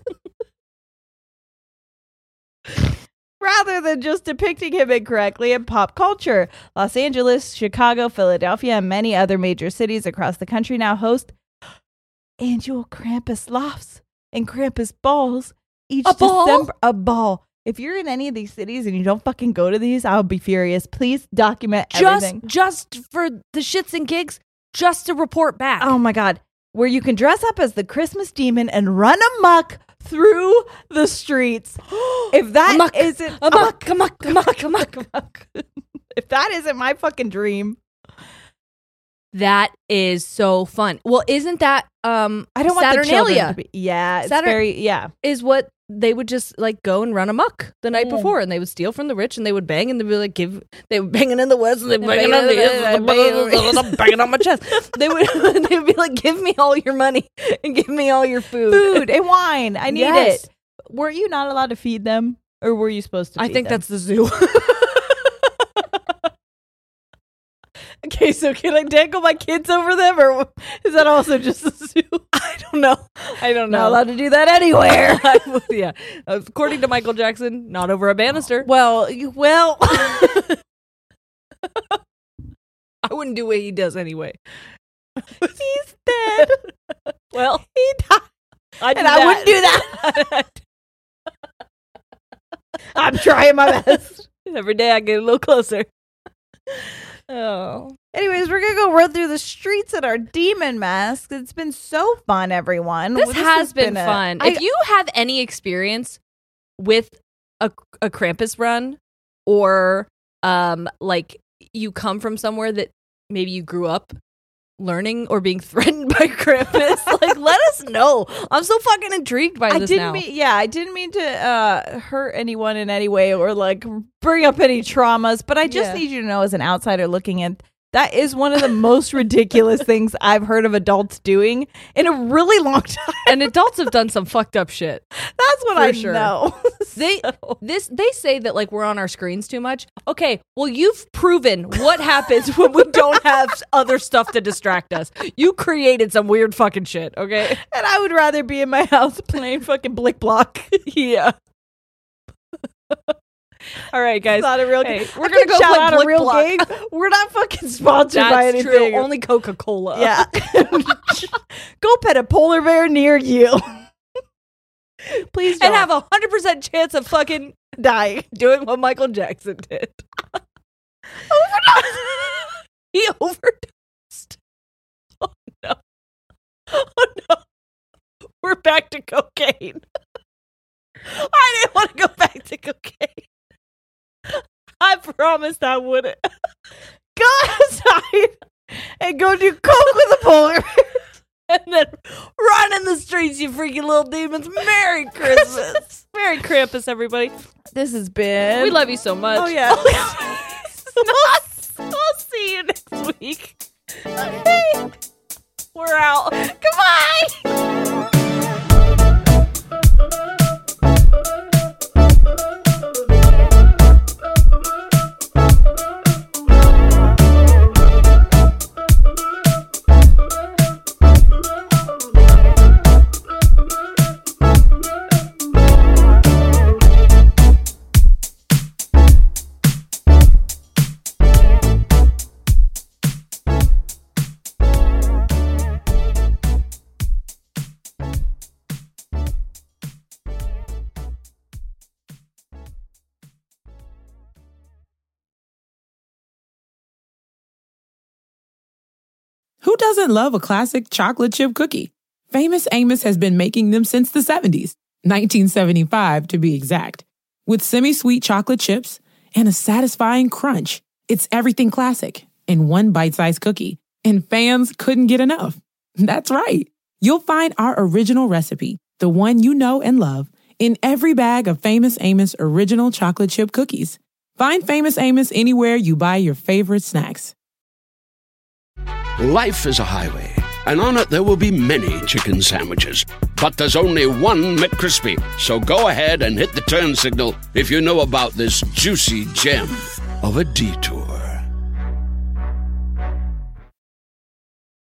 A: Rather than just depicting him incorrectly in pop culture, Los Angeles, Chicago, Philadelphia, and many other major cities across the country now host annual Krampuslaufs and Krampus balls each
E: A ball?
A: December. A ball. If you're in any of these cities and you don't fucking go to these, I'll be furious. Please document
E: Just
A: everything.
E: just for the shits and gigs, just to report back.
A: Oh my God. Where you can dress up as the Christmas demon and run amok through the streets. If that
E: Amok,
A: isn't
E: amok, amok, amok, amok.
A: if that isn't my fucking dream,
E: That is so fun. Well, isn't that um
A: I don't want the children
E: Saturnalia
A: to be. Yeah, it's
E: Saturn-
A: very yeah.
E: is what they would just like go and run amok the night
A: Mm.
E: before, and they would steal from the rich, and they would bang, and they'd be like, give. They were banging in the west, and they were banging on the east, I'm banging on my chest. They would they would be like, give me all your money and give me all your food,
A: Food and wine. I need
E: Yes.
A: it. Weren't you not allowed to feed them, or were you supposed to?
E: I
A: feed
E: think
A: them?
E: that's the zoo.
A: Okay, so can I dangle my kids over them, or is that also just the zoo?
E: I don't know. I don't know.
A: Not allowed to do that anywhere.
E: I would- yeah, according to Michael Jackson, not over a banister.
A: Well, you- well,
E: I wouldn't do what he does anyway.
A: he's dead.
E: Well,
A: He died,
E: I'd
A: and I wouldn't do that. I'm trying my best.
E: Every day I get a little closer.
A: Oh. Anyways, we're gonna go run through the streets in our demon masks. It's been so fun, everyone.
E: This, has been,
A: a-
E: fun.
A: I-
E: if you have any experience with a, a Krampus run, or um, like you come from somewhere that maybe you grew up learning or being threatened by Krampus, like let us know. I'm so fucking intrigued by
A: I
E: this
A: didn't
E: now.
A: mean, yeah, I didn't mean to uh, hurt anyone in any way or like bring up any traumas, but I just
E: Yeah.
A: need you to know, as an outsider looking in, that is one of the most ridiculous things I've heard of adults doing in a really long time.
E: And adults have done some fucked up shit.
A: That's what
E: For
A: I
E: sure.
A: know.
E: They
A: So-
E: this they say that like we're on our screens too much. Okay, well you've proven what happens when we don't have other stuff to distract us. You created some weird fucking shit, okay?
A: and I would rather be in my house playing fucking Blick Block.
E: Yeah. All right, guys.
A: It's not a real
E: Hey,
A: game.
E: we're
A: I
E: gonna
A: could
E: go
A: shout
E: play
A: out a
E: Blick
A: real
E: Block.
A: game. We're not fucking sponsored
E: That's
A: by anything.
E: true. Only Coca-Cola.
A: Yeah. Go pet a polar bear near you. Please don't
E: And have a hundred percent chance of fucking
A: die.
E: doing what Michael Jackson did. He overdosed. Oh no. Oh no. We're back to cocaine. I didn't want to go back to cocaine. I promised I wouldn't.
A: Go outside and go do coke with a polar bear.
E: And then run in the streets, you freaky little demons. Merry Christmas. Merry Krampus, everybody.
A: This has been.
E: We love you so much.
A: Oh, yeah.
E: We'll see you next week. Okay. We're out. Goodbye.
D: Who doesn't love a classic chocolate chip cookie? Famous Amos has been making them since the seventies, nineteen seventy-five to be exact. With semi-sweet chocolate chips and a satisfying crunch, it's everything classic in one bite-sized cookie, and fans couldn't get enough. That's right. You'll find our original recipe, the one you know and love, in every bag of Famous Amos original chocolate chip cookies. Find Famous Amos anywhere you buy your favorite snacks.
C: Life is a highway, and on it there will be many chicken sandwiches. But there's only one McCrispy. So go ahead and hit the turn signal if you know about this juicy gem of a detour.